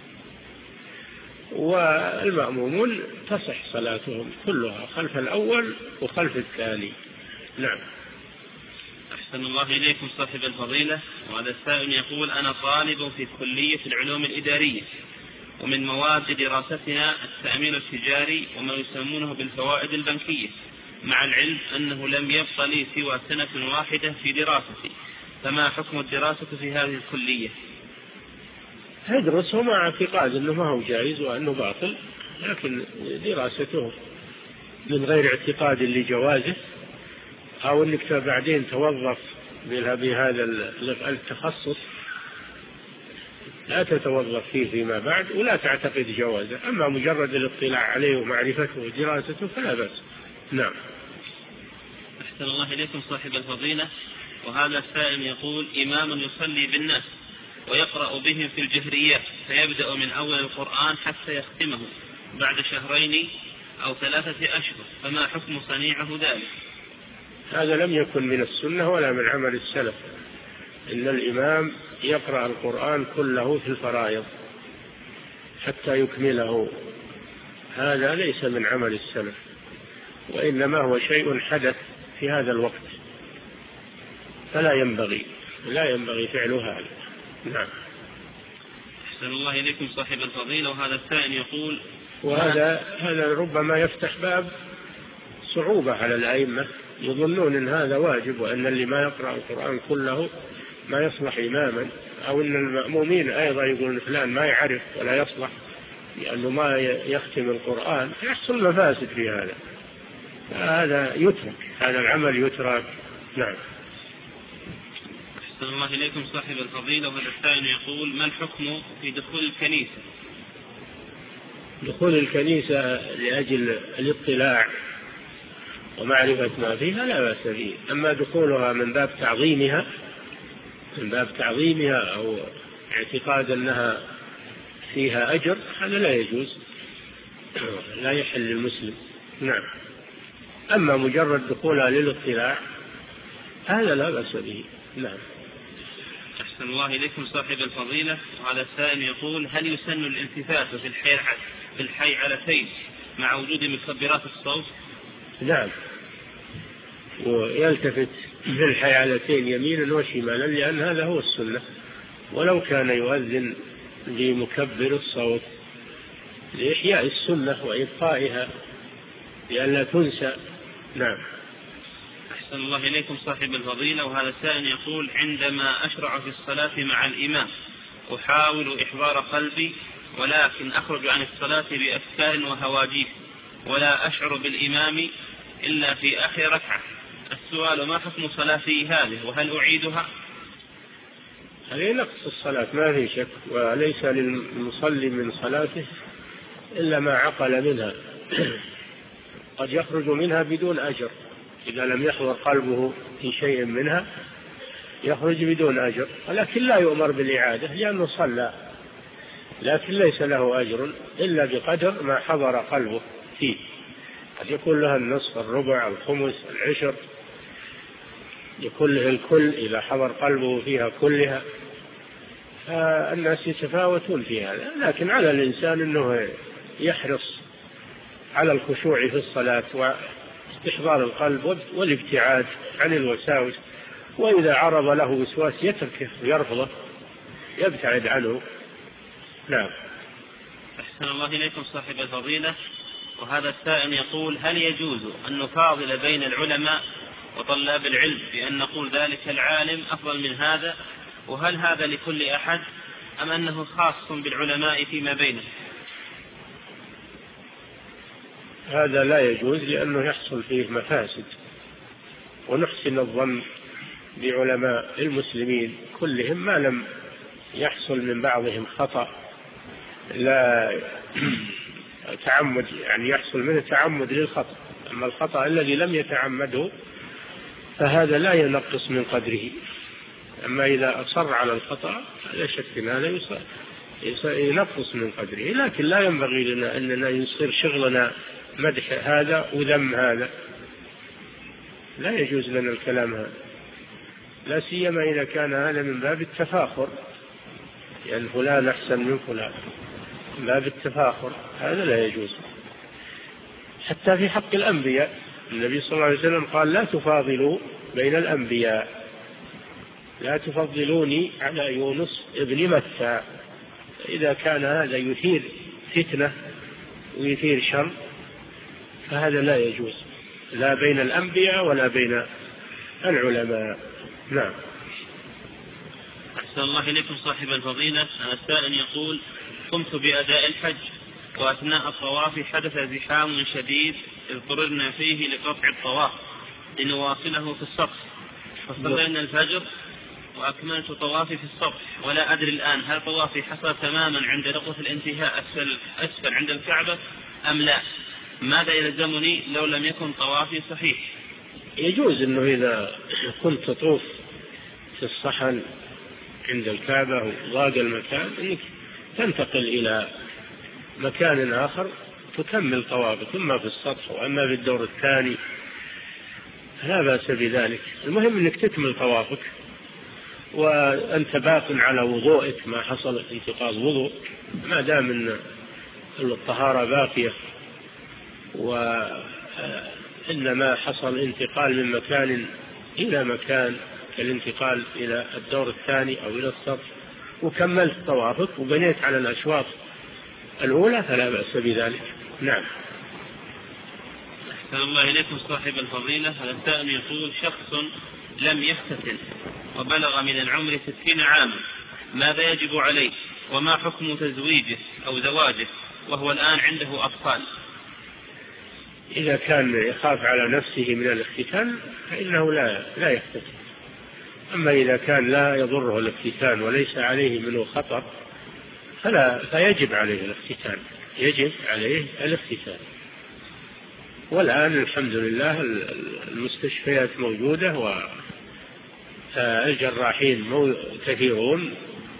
والمأمومون تصح صلاتهم كلها خلف الأول وخلف الثاني. نعم. أحسن الله إليكم صاحب الفضيلة. وهذا السائل يقول: أنا طالب في كلية العلوم الإدارية، ومن مواد دراستنا التأمين التجاري وما يسمونه بالفوائد البنكية، مع العلم أنه لم يبق لي سوى سنة واحدة في دراستي، فما حكم الدراسة في هذه الكلية؟ يدرسه مع اعتقاد أنه ما هو جائز وأنه باطل، لكن دراسته من غير اعتقاد لجوازه، أو أنك بعدين توظف بهذا التخصص لا تتوظف فيه فيما بعد ولا تعتقد جوازه. أما مجرد الاطلاع عليه ومعرفته ودراسته فلا بأس. نعم. أحسن الله إليكم صاحب الفضيلة. وهذا السائل يقول: إمام يصلي بالناس ويقرأ بهم في الجهريات فيبدأ من أول القرآن حتى يختمه بعد 2 أو 3 أشهر، فما حكم صنيعه ذلك؟ هذا لم يكن من السنة ولا من عمل السلف. إن الإمام يقرأ القرآن كله في الفرائض حتى يكمله، هذا ليس من عمل السلف، وإنما هو شيء حدث في هذا الوقت، فلا ينبغي فعل هذا. نعم. أحسن الله إليكم صاحب الفضيلة. وهذا السائل يقول: هذا ربما يفتح باب صعوبة على الأئمة، يظنون أن هذا واجب، وأن اللي ما يقرأ القرآن كله ما يصلح إماما، أو أن المأمومين أيضا يقولون فلان ما يعرف ولا يصلح لأنه ما يختم القرآن، يحصل مفاسد في هذا. هذا يترك، هذا العمل يترك. نعم. أحسن الله إليكم صاحب الفضيلة. وهذا السائل يقول: ما الحكم في دخول الكنيسة؟ دخول الكنيسة لأجل الاطلاع ومعرفة ما فيها لا بأس به. أما دخولها من باب تعظيمها أو اعتقاد أنها فيها أجر، هذا لا يجوز، لا يحل للمسلم. نعم. أما مجرد دخولها للاطلاع هذا لا بأس به. نعم. أحسن الله إليكم صاحب الفضيلة. وعلى السائل يقول: هل يسن الالتفات في الحيعلتين مع وجود مكبرات الصوت؟ نعم، ويلتفت في الحيعلتين يمينا وشمالا، لأن هذا هو السنة، ولو كان يؤذن لمكبر الصوت لإحياء السنة وإبقائها لئلا تنسى. نعم. أحسن الله إليكم صاحب الفضيلة. وهذا السائل يقول: عندما أشرع في الصلاة مع الإمام أحاول إحضار قلبي، ولكن أخرج عن الصلاة بأفكار وهواجيس، ولا أشعر بالإمام إلا في آخر ركعة. السؤال: ما حكم صلاتي هذه، وهل أعيدها؟ هذه نقص الصلاة ما في شك، وليس للمصلي من صلاته إلا ما عقل منها. قد يخرج منها بدون أجر إذا لم يحضر قلبه في شيء منها، يخرج بدون أجر، ولكن لا يؤمر بالإعادة لأنه صلى، لكن ليس له أجر إلا بقدر ما حضر قلبه فيه. قد يكون لها النصف، الربع، الخمس، العشر، لكله الكل إذا حضر قلبه فيها كلها. الناس يتفاوتون في هذا، لكن على الإنسان أنه يحرص على الخشوع في الصلاة واستحضار القلب والابتعاد عن الوساوس، وإذا عرض له وسواس يتركه ويرفضه يبتعد عنه. نعم. أحسن الله إليكم صاحب الفضيلة. وهذا السائل يقول: هل يجوز أن نفاضل بين العلماء وطلاب العلم بأن نقول ذلك العالم أفضل من هذا؟ وهل هذا لكل أحد أم أنه خاص بالعلماء فيما بينه؟ هذا لا يجوز، لأنه يحصل فيه مفاسد. ونحسن الظن بعلماء المسلمين كلهم ما لم يحصل من بعضهم خطأ لا تعمد، يعني يحصل منه تعمد للخطأ. أما الخطأ الذي لم يتعمده فهذا لا ينقص من قدره. أما إذا أصر على الخطأ لا شك أن هذا ينقص من قدره. لكن لا ينبغي لنا أننا يصير شغلنا مدح هذا وذم هذا، لا يجوز لنا الكلام هذا، لا سيما إذا كان هذا من باب التفاخر، يعني فلان أحسن من فلان، من باب التفاخر، هذا لا يجوز. حتى في حق الأنبياء النبي صلى الله عليه وسلم قال: لا تفاضلوا بين الأنبياء، لا تفضلوني على يونس ابن متى. إذا كان هذا يثير فتنة ويثير شر فهذا لا يجوز، لا بين الأنبياء ولا بين العلماء. نعم. أحسن الله إليكم صاحب الفضيلة. السائل يقول: قمت بأداء الحج وأثناء الطواف حدث زحام شديد اضطررنا فيه لقطع الطواف لنواصله في السطح، فصلينا الفجر وأكملت طوافي في السطح، ولا أدري الآن هل طوافي حصل تماما عند نقطة الانتهاء أسفل عند الكعبة أم لا؟ ماذا يلزمني لو لم يكن طوافي صحيح؟ يجوز أنه إذا كنت تطوف في الصحن عند الكعبة وضاق المكان أنك تنتقل إلى مكان آخر تكمل طوافك، إما في السطح وإما في الدور الثاني، لا بأس بذلك. المهم أنك تكمل طوافك وأنت باق على وضوئك، ما حصل انتقاض وضوء، ما دام أن الطهارة باقية، وإنما حصل انتقال من مكان إلى مكان كالانتقال إلى الدور الثاني أو إلى السطح، وكملت طوافك وبنيت على الأشواط الأولى فلا بأس بذلك. نعم. أحسن الله إليكم صاحب الفضيلة. هذا السائل يقول: شخص لم يختتن وبلغ من العمر 60 عاما، ماذا يجب عليه؟ وما حكم تزويجه أو زواجه وهو الآن عنده أطفال؟ إذا كان يخاف على نفسه من الاختتان فإنه لا يختتن. أما إذا كان لا يضره الاختتان وليس عليه منه خطر فيجب عليه الاختتان، يجب عليه الاختتان. والآن الحمد لله المستشفيات موجودة والجراحين كثيرون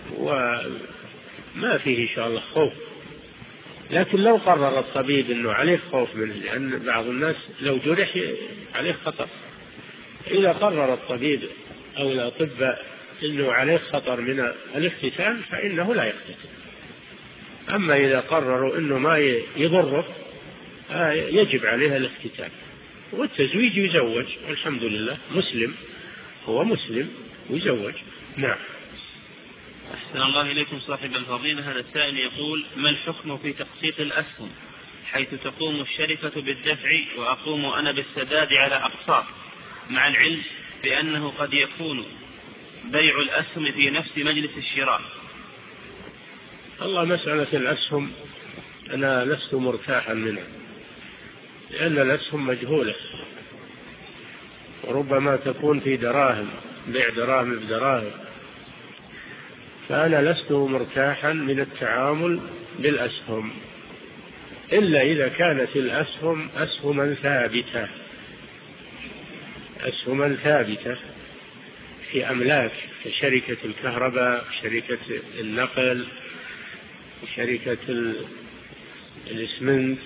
وما فيه إن شاء الله خوف. لكن لو قرر الطبيب أنه عليه خوف منه، لأن بعض الناس لو جرح عليه خطر، إذا قرر الطبيب أو الأطباء أنه عليه خطر من الاختتان فإنه لا يختتن. أما إذا قرروا أنه ما يضره يجب عليها الاختتان، والتزويج يزوج، والحمد لله مسلم، هو مسلم ويزوج. نعم. أحسن الله إليكم صاحب الفضيلة. هذا السائل يقول: ما الحكم في تقسيط الأسهم حيث تقوم الشركة بالدفع وأقوم أنا بالسداد على أقساط، مع العلم بأنه قد يكون بيع الأسهم في نفس مجلس الشراء؟ الله، مسألة الأسهم أنا لست مرتاحا منها، لأن الأسهم مجهولة وربما تكون في دراهم، بيع دراهم بدراهم، فأنا لست مرتاحا من التعامل بالأسهم إلا إذا كانت الأسهم أسهما ثابتة في أملاك كشركة الكهرباء، شركة النقل، شركة الإسمنت،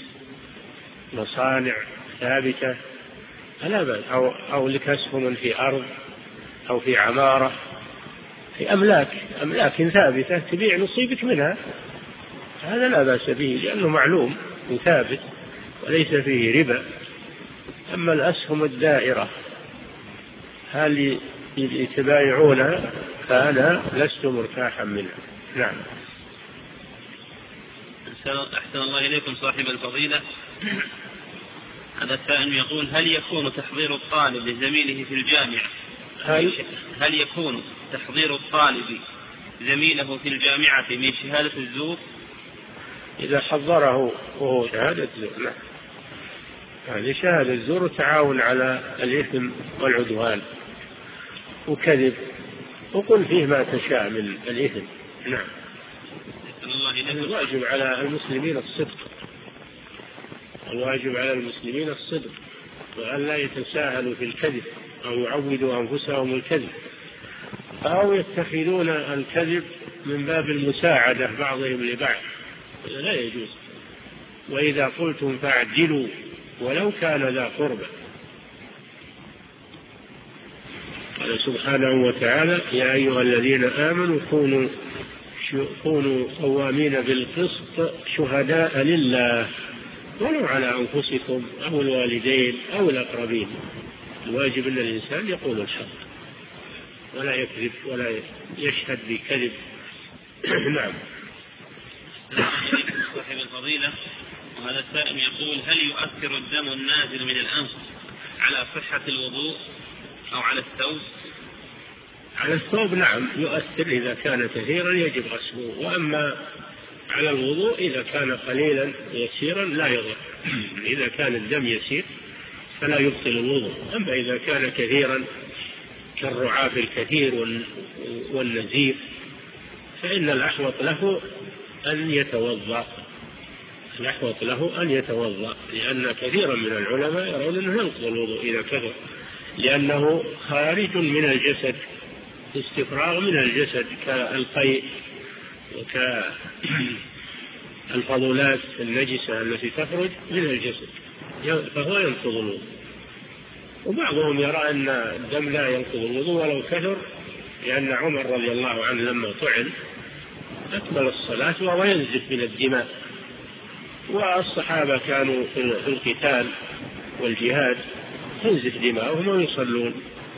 مصانع ثابتة فلا بأس، أو لك أسهم في أرض أو في عمارة، في أملاك ثابتة تبيع نصيبك منها، هذا لا بأس به لأنه معلوم وثابت وليس فيه ربا. أما الأسهم الدائرة هل يتبايعونها فأنا لست مرتاحا منها. نعم. أحسن الله إليكم صاحب الفضيلة. هذا السائل يقول: هل يكون تحضير الطالب لزميله في الجامعة هل يكون تحضير الطالب زميله في الجامعة من شهادة الزور؟ إذا حضره وهو شهادة زور، نعم، هذه شهادة الزور تعاون على الإثم والعدوان وكذب، وقل فيه ما تشاء من الإثم. نعم. الواجب على المسلمين الصدق، الواجب على المسلمين الصدق، وأن لا يتساهلوا في الكذب أو يعودوا أنفسهم الكذب أو يتخذون الكذب من باب المساعدة بعضهم لبعض، لا يجوز. وإذا قلتم فاعدلوا ولو كان ذا قربى. قال سبحانه وتعالى: يا أيها الذين آمنوا كونوا قوامين بالقسط شهداء لله ولو على أنفسكم أو الوالدين أو الأقربين. الواجب أن الإنسان يقول الحق ولا يكذب ولا يشهد بكذب. نعم. صاحب الفضيلة، وهذا السائل يقول: هل يؤثر الدم النازل من الأنف على صحة الوضوء أو على الثوب؟ على الثوب نعم يؤثر، إذا كان كثيرا يجب غسله، وأما على الوضوء إذا كان قليلا يسيرا لا يضر. إذا كان الدم يسير فلا يبطل الوضوء، أما إذا كان كثيرا كالرعاف الكثير والنزيف فإن الأحوط له أن يتوضأ، لأن كثيرا من العلماء يرون أنه ينقض الوضوء إذا كثر، لأنه خارج من الجسد، استفراغ من الجسد كالقيء وكالفضلات النجسة التي تخرج من الجسد، فهو ينقض الوضوء. وبعضهم يرى أن الدم لا ينقض الوضوء ولو كثر، لأن عمر رضي الله عنه لما طعن أكمل الصلاة وهو ينزف من الدماء، والصحابة كانوا في القتال والجهاد تنزف دماؤهم ويصلون.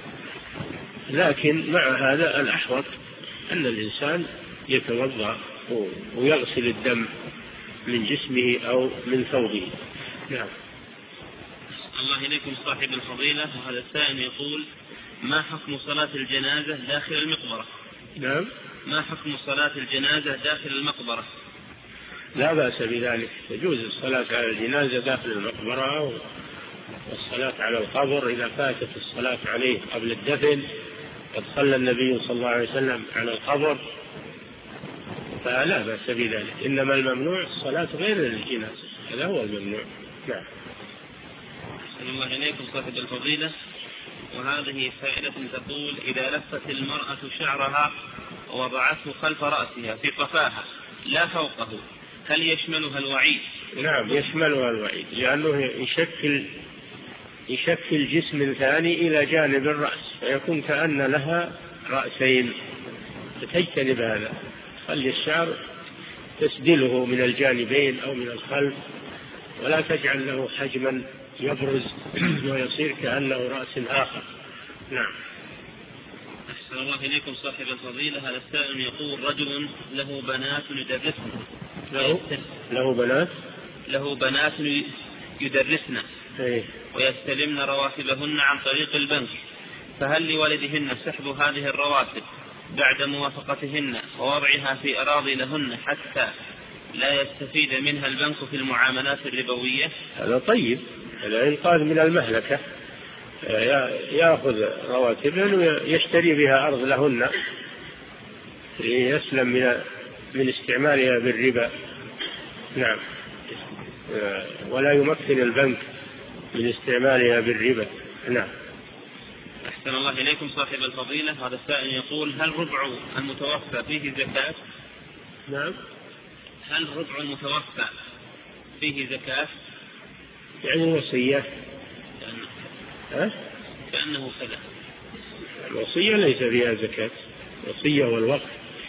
لكن مع هذا الأحوط أن الإنسان يتوضأ ويغسل الدم من جسمه أو من ثوبه. نعم. الله إليكم صاحب الفضيلة، وهذا السائل يقول: ما حكم صلاة الجنازة داخل المقبرة؟ نعم. ما حكم صلاة الجنازة داخل المقبرة؟ لا بأس بذلك، يجوز الصلاة على الجنازة داخل المقبرة والصلاة على القبر إذا فاتت الصلاة عليه قبل الدفن. قد صلى النبي صلى الله عليه وسلم على القبر، فلا بأس بذلك، إنما الممنوع الصلاة غير الجنازة، هذا هو الممنوع. نعم. أحسن الله إليكم صاحب الفضيلة، وهذه سائلة تقول: إذا لفت المرأة شعرها ووضعته خلف رأسها في قفاها لا فوقه هل يشملها الوعيد؟ نعم يشملها الوعيد، لأنه يشكل جسم ثاني إلى جانب الرأس، فيكون كأن لها رأسين، فتجتنب هذا، خلي الشعر تسدله من الجانبين أو من الخلف، ولا تجعل له حجما يبرز ويصير كأنه رأس آخر. نعم. أحسن الله إليكم صاحب الفضيلة، هذا السائل يقول: رجل له بنات يدرسن له بنات يدرسن ويستلمن رواتبهن عن طريق البنك، فهل لوالدهن سحب هذه الرواتب بعد موافقتهن ووضعها في أراضي لهن حتى لا يستفيد منها البنك في المعاملات الربوية؟ هذا طيب، هذا إنقاذ من المهلكة، يأخذ رواتبهن ويشتري بها أرض لهن ليسلم من استعمالها بالربا. نعم. ولا يمكن البنك من استعمالها بالربا. نعم. أحسن الله إليكم صاحب الفضيلة، هذا السائل يقول: هل ربع المتوفى فيه زكاة؟ نعم. هل ربع المتوفى فيه زكاة؟ يعني وصية. كأنه كذا. الوصية ليس فيها زكاة. الوصية والوقف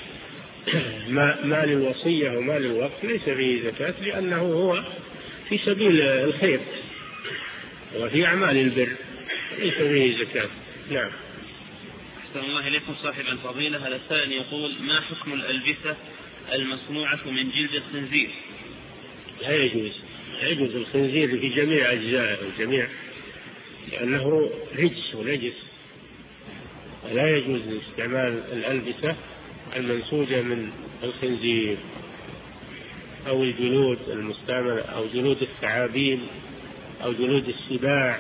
مال الوصية ومال الوقف ليس فيه زكاة، لأنه هو في سبيل الخير وفي أعمال البر، ليس فيه زكاة. نعم. أحسن الله إليكم صاحب الفضيلة. هذا السائل يقول: ما حكم الألبسة المصنوعة من جلد الخنزير؟ لا يجوز الخنزير في جميع أجزائه لأنه رجس ونجس، ولا يجوز استعمال الألبسة المنسوجة من الخنزير أو الجلود المستعملة أو جلود الثعابين أو جلود السباع.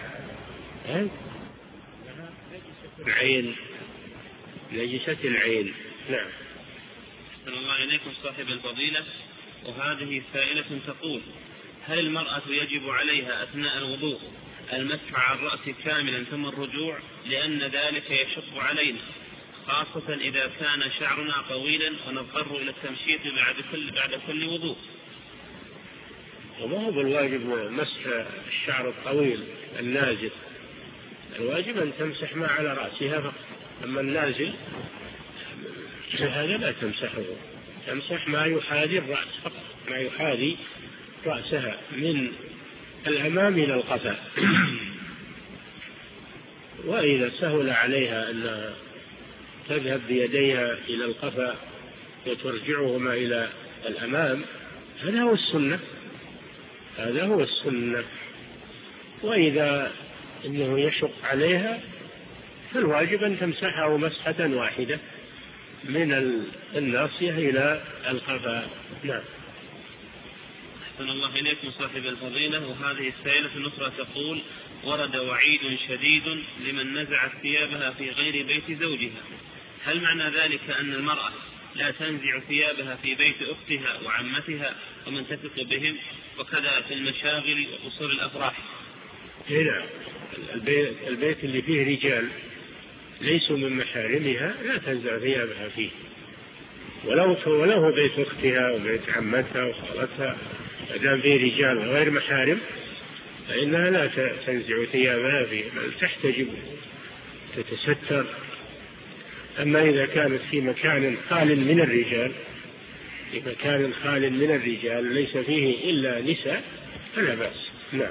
نجسة العين. نعم. أحسن الله إليكم صاحب الفضيلة. وهذه سائلة تقول: هل المرأة يجب عليها أثناء الوضوء المسح على الرأس كاملا ثم الرجوع، لأن ذلك يشق علينا، خاصة إذا كان شعرنا طويلا ونضطر إلى التمشيط بعد كل وضوء؟ وما هو بالواجب مسح الشعر الطويل النازل، الواجب أن تمسح ما على رأسها فقط، أما النازل هذا لا تمسحه، تمسح ما يحاذي الرأس فقط، ما يحاذي رأسها من الأمام إلى القفا. وإذا سهل عليها أن تذهب بيديها إلى القفا وترجعهما إلى الأمام، هذا هو السنة. وإذا إنه يشق عليها فالواجب أن تمسحه مسحة واحدة من الناصية إلى القفا. نعم. أحسن الله إليكم صاحب الفضيلة. وهذه السائلة الأخرى تقول: ورد وعيد شديد لمن نزعت ثيابها في غير بيت زوجها، هل معنى ذلك أن المرأة لا تنزع ثيابها في بيت أختها وعمتها ومن تثق بهم، وكذا في المشاغل وقصور الأفراح؟ هنا البيت اللي فيه رجال ليسوا من محارمها لا تنزع ثيابها فيه، ولو بيت أختها وبيت عمتها وخالتها، ما فيه رجال وغير محارم فإنها لا تنزع ثيابها فيه، بل تحتجب تتستر. أما إذا كانت في مكان خال من الرجال ليس فيه إلا نساء فلا بأس. نعم.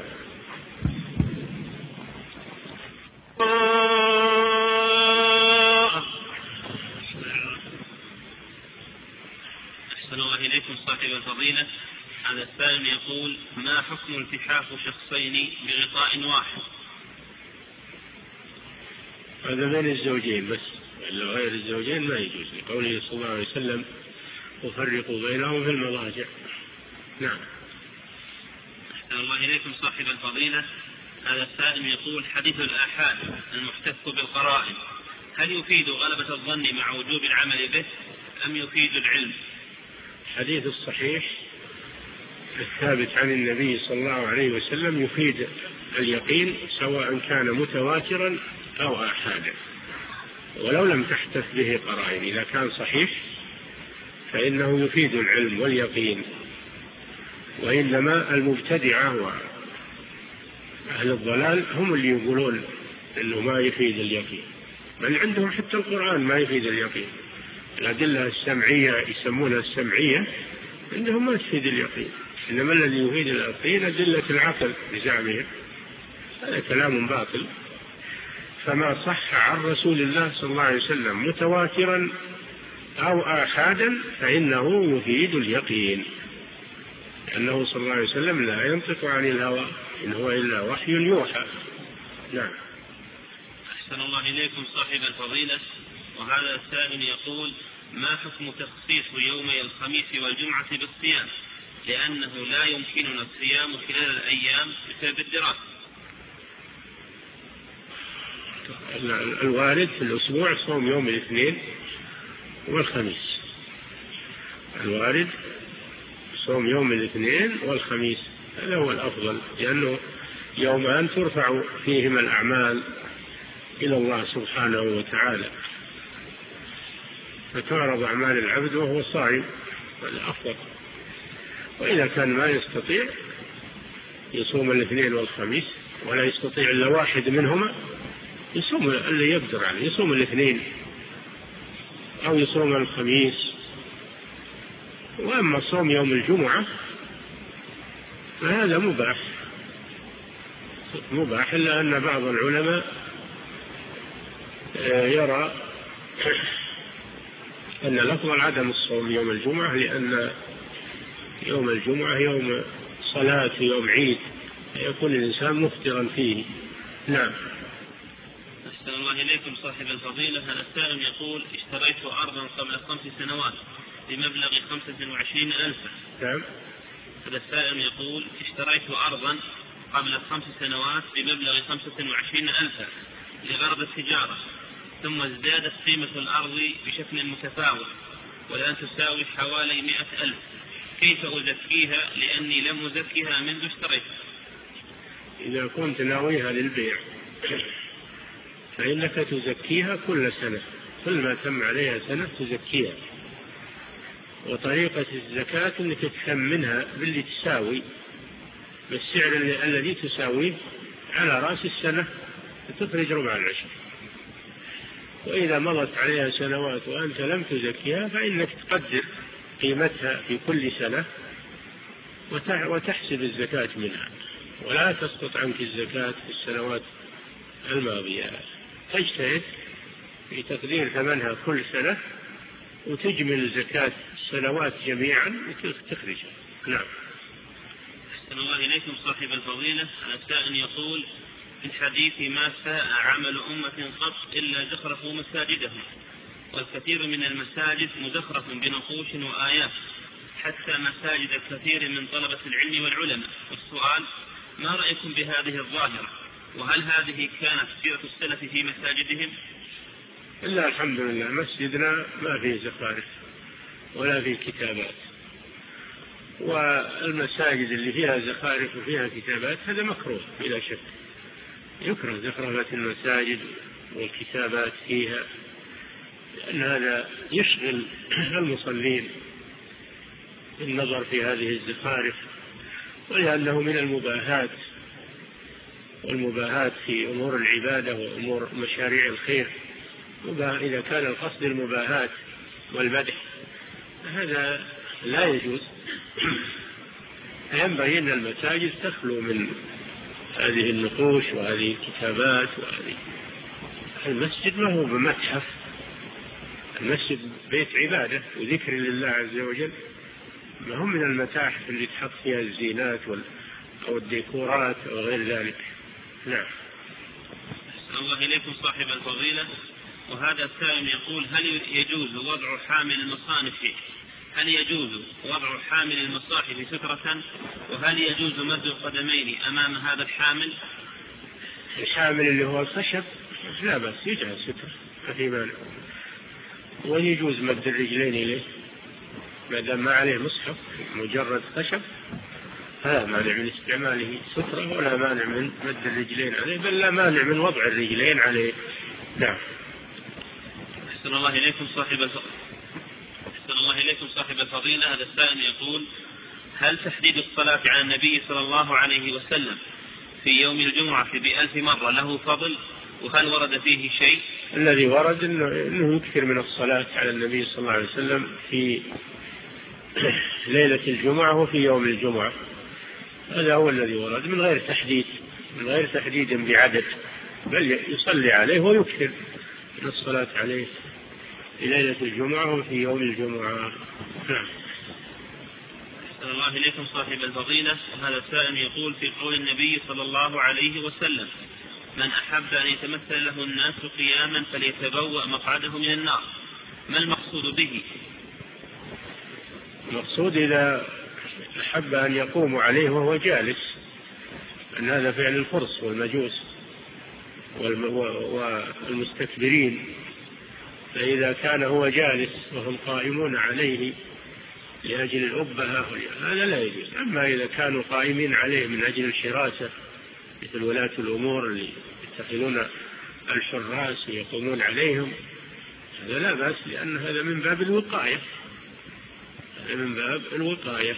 أحسن الله إليكم صاحب الفضيلة. هذا السائل يقول: ما حكم التحاف شخصين بغطاء واحد؟ هذا بين الزوجين بس، غير الزوجين ما يجوز، لقوله صلى الله عليه وسلم: وفرقوا بينهم في المضاجع. نعم. أحسن الله إليكم صاحب الفضيلة. هذا السائل يقول: حديث الآحاد المحتف بالقرائن هل يفيد غلبة الظن مع وجوب العمل به أم يفيد العلم؟ الحديث الصحيح الثابت عن النبي صلى الله عليه وسلم يفيد اليقين سواء كان متواترا أو آحادا، ولو لم تحتف به قرائن. إذا كان صحيح فإنه يفيد العلم واليقين، وإنما المبتدعة وأهل الضلال هم اللي يقولون إنه ما يفيد اليقين، بل عندهم حتى القرآن ما يفيد اليقين. الأدلة السمعية يسمونها السمعية، عندهم ما تفيد اليقين، إنما الذي يفيد اليقين أدلة العقل بزعمهم. هذا كلام باطل. فما صح عن رسول الله صلى الله عليه وسلم متواترا أو آحادا فإنه يفيد اليقين، لأنه صلى الله عليه وسلم لا ينطق عن الهوى إن هو إلا وحي يوحى. نعم. أحسن الله إليكم صاحب الفضيلة. وهذا السائل يقول: ما حكم تخصيص يومي الخميس والجمعة بالصيام، لأنه لا يمكننا الصيام خلال الأيام بسبب الدراسة؟ الوارد في الأسبوع صوم يوم الاثنين والخميس، الوارد صوم يوم الاثنين والخميس، هذا هو الأفضل، لأنه يومان ترفع فيهما الأعمال إلى الله سبحانه وتعالى، فتعرض أعمال العبد وهو صائم، هذا أفضل. وإذا كان ما يستطيع يصوم الاثنين والخميس ولا يستطيع إلا واحد منهما يصوم اللي يقدر عليه، يصوم الاثنين أو يصوم الخميس. وأما صوم يوم الجمعة فهذا مباح، إلا أن بعض العلماء يرى أن الأفضل عدم الصوم يوم الجمعة، لأن يوم الجمعة يوم صلاة، يوم عيد، يكون الإنسان مفطرا فيه. نعم. أحسن الله إليكم صاحب الفضيلة. هذا السائل يقول: اشتريت أرضا قبل 5 سنوات بمبلغ 25,000. نعم. هذا السائل يقول: اشتريت أرضا قبل 5 سنوات بمبلغ 25,000 لغرض التجارة، ثم ازدادت قيمة الأرض بشكل متفاوت والآن تساوي حوالي 100,000. كيف أزكيها لأني لم أزكيها منذ اشتريتها؟ إذا كنت ناويها للبيع فإنك تزكيها كل سنة، كل ما تم عليها سنة تزكيها. وطريقة الزكاة أنك تثمنها باللي تساوي، بالسعر الذي تساويه على رأس السنة، تخرج ربع العشر. وإذا مضت عليها سنوات وأنت لم تزكيها فإنك تقدر قيمتها في كل سنة وتحسب الزكاة منها، ولا تسقط عنك الزكاة في السنوات الماضية. تجتهد في تقدير ثمنها كل سنة وتجمل زكاة السنوات جميعا وتخرجها. نعم. أحسن الله إليكم صاحب الفضيلة. السائل يقول: في الحديث: ما ساء عمل أمة قط إلا زخرفوا مساجدهم، والكثير من المساجد مزخرف بنقوش وآيات، حتى مساجد الكثير من طلبة العلم والعلماء. والسؤال: ما رأيكم بهذه الظاهرة؟ وهل هذه كانت سيرة السلف في مساجدهم؟ إلا الحمد لله مسجدنا ما فيه زخارف ولا فيه كتابات، والمساجد اللي فيها زخارف وفيها كتابات هذا مكروه بلا شك. يكره زخرفة المساجد والكتابات فيها، لأن هذا يشغل المصلين بالنظر في هذه الزخارف، ولأنه من المباهات، والمباهات في أمور العبادة وأمور مشاريع الخير. إذا كان القصد المباهات والمدح هذا لا يجوز. ينبغي أن المساجد تخلو من هذه النقوش وهذه الكتابات المسجد ما هو بمتحف، المسجد بيت عبادة وذكر لله عز وجل، ما هم من المتاحف اللي تحط فيها الزينات أو الديكورات أو غير ذلك. نعم. أحسن الله إليكم صاحب الفضيلة. وهذا السائل يقول: هل يجوز وضع حامل المصاحف سترة؟ وهل يجوز مد القدمين أمام هذا الحامل؟ الحامل اللي هو الخشب لا بس يجعل ستر، ما في مانع، ويجوز مد الرجلين إليه ما دام ما عليه مصحف، مجرد خشب، فلا مانع من استعماله سترة ولا مانع من مد الرجلين عليه، بل لا مانع من وضع الرجلين عليه. نعم. أحسن الله إليكم صاحب الفضيلة. هذا السائل يقول: هل تحديد الصلاة على النبي صلى الله عليه وسلم في يوم الجمعة ب1000 مرة له فضل؟ وهل ورد فيه شيء؟ الذي ورد أنه يكثر من الصلاة على النبي صلى الله عليه وسلم في ليلة الجمعة وفي يوم الجمعة، هذا هو الذي ورد من غير تحديد بعدد، بل يصلي عليه ويكثر من الصلاة عليه في ليلة الجمعة وفي يوم الجمعة. نعم. أحسن الله إليكم صاحب الفضيلة. وهذا السائل يقول: في قول النبي صلى الله عليه وسلم: من أحب أن يتمثل له الناس قياما فليتبوأ مقعده من النار، ما المقصود به؟ المقصود إذا أحب أن يقوم عليه وهو جالس، أن هذا فعل الفرس والمجوس والمستكبرين، فإذا كان هو جالس وهم قائمون عليه لأجل الأبهة هذا لا يجوز. أما إذا كانوا قائمين عليه من أجل الشراسة مثل ولاة الأمور اللي يتخذون الحراس ويقومون عليهم هذا لا بأس، لأن هذا من باب الوقاية.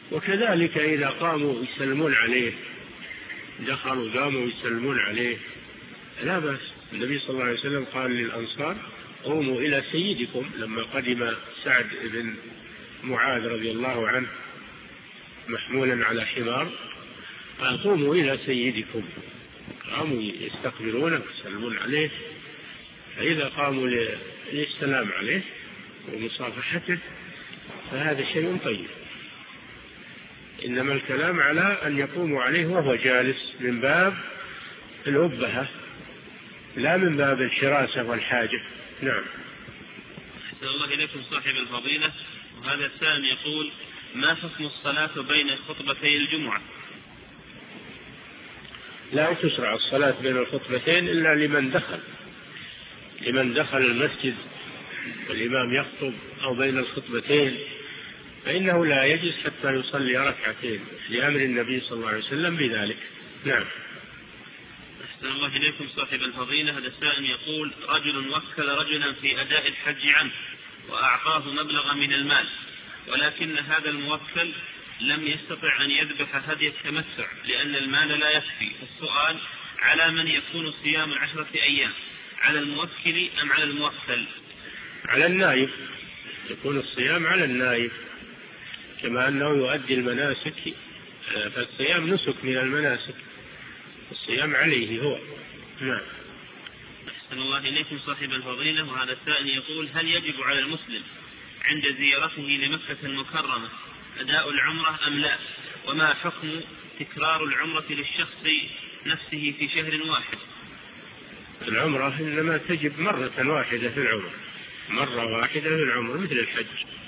وكذلك إذا قاموا يسلمون عليه، دخلوا قاموا يسلمون عليه لا بأس. النبي صلى الله عليه وسلم قال للأنصار قوموا إلى سيدكم لما قدم سعد بن معاذ رضي الله عنه محمولا على حمار، قال قوموا إلى سيدكم. قاموا يستقبلونه ويسلمون عليه، فإذا قاموا للسلام عليه ومصافحته فهذا شيء طيب. إنما الكلام على أن يقوموا عليه وهو جالس من باب الأبهة لا من باب الحراسة والحاجة. نعم. أحسن الله إليكم صاحب الفضيلة. وهذا السائل يقول: ما حكم الصلاة بين خطبتي الجمعة؟ لا تشرع الصلاة بين الخطبتين إلا لمن دخل المسجد والإمام يخطب أو بين الخطبتين، فإنه لا يجلس حتى يصلي ركعتين لأمر النبي صلى الله عليه وسلم بذلك. نعم. أحسن الله إليكم صاحب الفضيلة. هذا السائل يقول: رجل وكل رجلا في أداء الحج عنه وأعطاه مبلغا من المال، ولكن هذا الموكل لم يستطع أن يذبح هدي التمتع لأن المال لا يكفي. السؤال: على من يكون صيام 10 أيام، على الموكل أم على الموكل؟ على النائب، يكون الصيام على النائب، كما أنه يؤدي المناسك، فالصيام نسك من المناسك، الصيام عليه هو. نعم. أحسن الله إليكم صاحب الفضيلة. وهذا السائل يقول: هل يجب على المسلم عند زيارته لمكة المكرمة أداء العمرة أم لا؟ وما حكم تكرار العمرة للشخص نفسه في شهر واحد؟ العمرة إنما تجب مرة واحدة في العمر، مرة واحدة في العمر مثل الحج.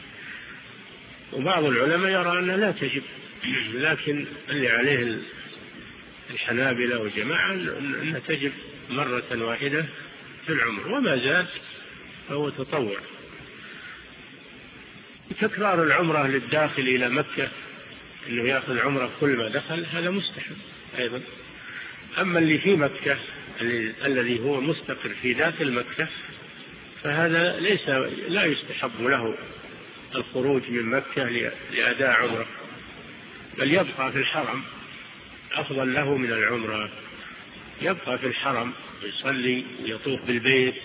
وبعض العلماء يرى أنها لا تجب، لكن اللي عليه الحنابلة وجماعة أنها تجب مرة واحدة في العمر، وما زاد فهو تطوع. تكرار العمرة للداخل إلى مكة أنه يأخذ عمرة كل ما دخل هذا مستحب أيضا. أما اللي في مكة الذي هو مستقر في داخل مكة فهذا لا يستحب له الخروج من مكة لأداء عمرة، بل يبقى في الحرم أفضل له من العمرة. يبقى في الحرم يصلي ويطوف بالبيت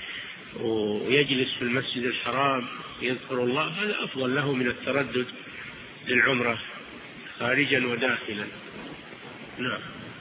ويجلس في المسجد الحرام يذكر الله، هذا أفضل له من التردد للعمرة خارجا وداخلا. نعم.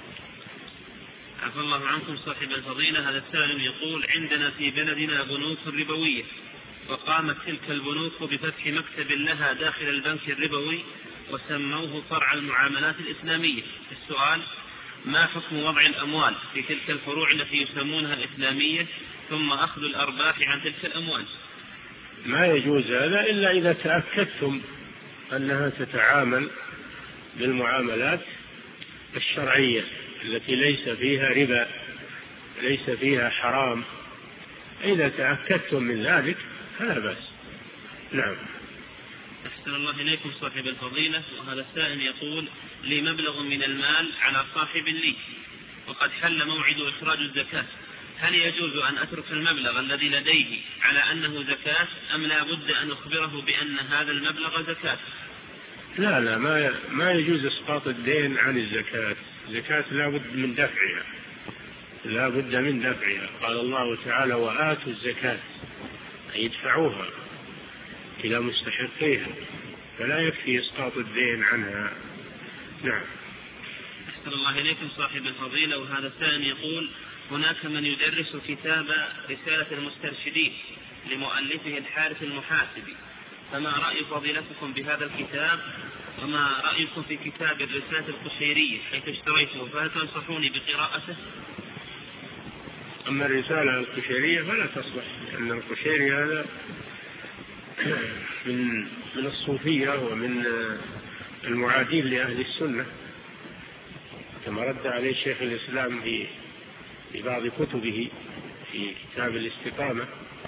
عفى الله عنكم صاحب الفضيلة. هذا السائل يقول: عندنا في بلدنا بنوك ربوية، وقامت تلك البنوك بفتح مكتب لها داخل البنك الربوي وسموه فرع المعاملات الإسلامية. السؤال: ما حكم وضع الأموال في تلك الفروع التي يسمونها الإسلامية ثم أخذ الأرباح عن تلك الأموال؟ ما يجوز هذا إلا إذا تأكدتم أنها تتعامل بالمعاملات الشرعية التي ليس فيها ربا، ليس فيها حرام. إذا تأكدتم من ذلك فلا بأس. نعم. أحسن الله إليكم صاحب الفضيلة. وهذا السائل يقول: لي مبلغ من المال على صاحب لي وقد حل موعد إخراج الزكاة، هل يجوز أن أترك المبلغ الذي لديه على أنه زكاة أم لا بد أن أخبره بأن هذا المبلغ زكاة؟ لا ما يجوز إسقاط الدين عن الزكاة. الزكاة لا بد من دفعها، لا بد من دفعها. قال الله تعالى: وآتوا الزكاة، أي يدفعوها إلى مستحقيها، فلا يكفي إسقاط الدين عنها. نعم. أحسن الله إليكم صاحب الفضيلة. وهذا السائل يقول: هناك من يدرس كتاب رسالة المسترشدين لمؤلفه الحارث المحاسبي، فما رأي فضيلتكم بهذا الكتاب؟ وما رأيكم في كتاب الرسالة القشيرية حيث اشتريته، فهل تنصحوني بقراءته؟ أما الرسالة القشيرية فلا تصلح، لأن القشيري هذا من الصوفية ومن المعادين لأهل السنة، كما رد عليه شيخ الإسلام في بعض كتبه في كتاب الاستقامة.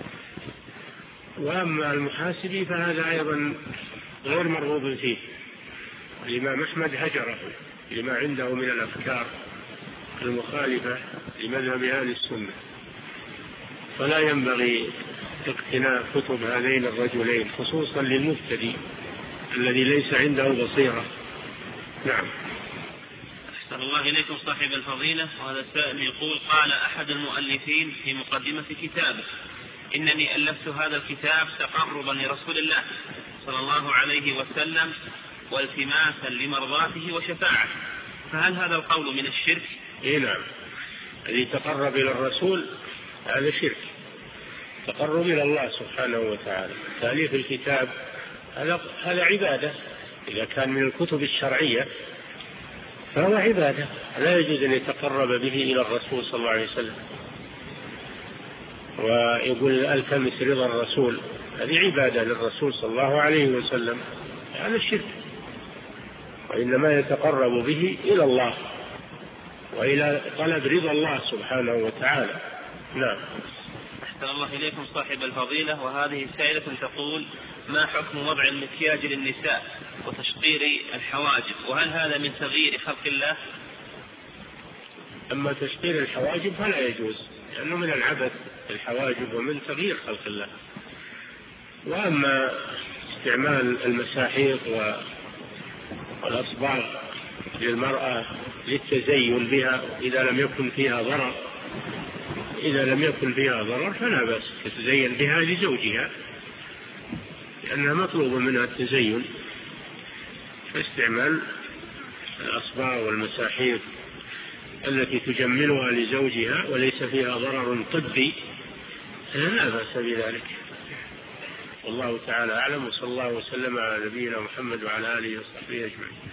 وأما المحاسبي فهذا أيضا غير مرغوب فيه. الإمام أحمد هجره لما عنده من الأفكار المخالفة لمذهب أهل السنة، فلا ينبغي اقتناء كتب هذين الرجلين، خصوصا للمبتدئ الذي ليس عنده بصيرة. نعم. أحسن الله إليكم صاحب الفضيلة. وهذا السائل يقول: قال أحد المؤلفين في مقدمة كتابه: إنني ألفت هذا الكتاب تقربا لرسول الله صلى الله عليه وسلم والتماسا لمرضاته وشفاعته، فهل هذا القول من الشرك؟ نعم، الذي تقرب إلى الرسول هذا شرك، تقرب إلى الله سبحانه وتعالى. تأليف الكتاب هذا عبادة، إذا كان من الكتب الشرعية فهو عبادة، لا يجوز أن يتقرب به إلى الرسول صلى الله عليه وسلم ويقول ألتمس رضا الرسول، هذه عبادة للرسول صلى الله عليه وسلم، هذا الشرك. وإنما يتقرب به إلى الله وإلى طلب رضا الله سبحانه وتعالى. نعم. أحسن الله إليكم صاحب الفضيلة. وهذه سائلة تقول: ما حكم وضع المكياج للنساء وتشطير الحواجب، وهل هذا من تغيير خلق الله؟ أما تشطير الحواجب فلا يجوز، لأنه من العبث الحواجب ومن تغيير خلق الله. وأما استعمال المساحيق والأصباغ للمرأة للتزين بها إذا لم يكن فيها ضرر فلا بأس، تتزين بها لزوجها لأنها مطلوب منها التزين. فاستعمال الأصباغ والمساحيق التي تجملها لزوجها وليس فيها ضرر طبي لا بأس بذلك. والله تعالى أعلم، وصلى الله وسلم على نبينا محمد وعلى آله وصحبه أجمعين.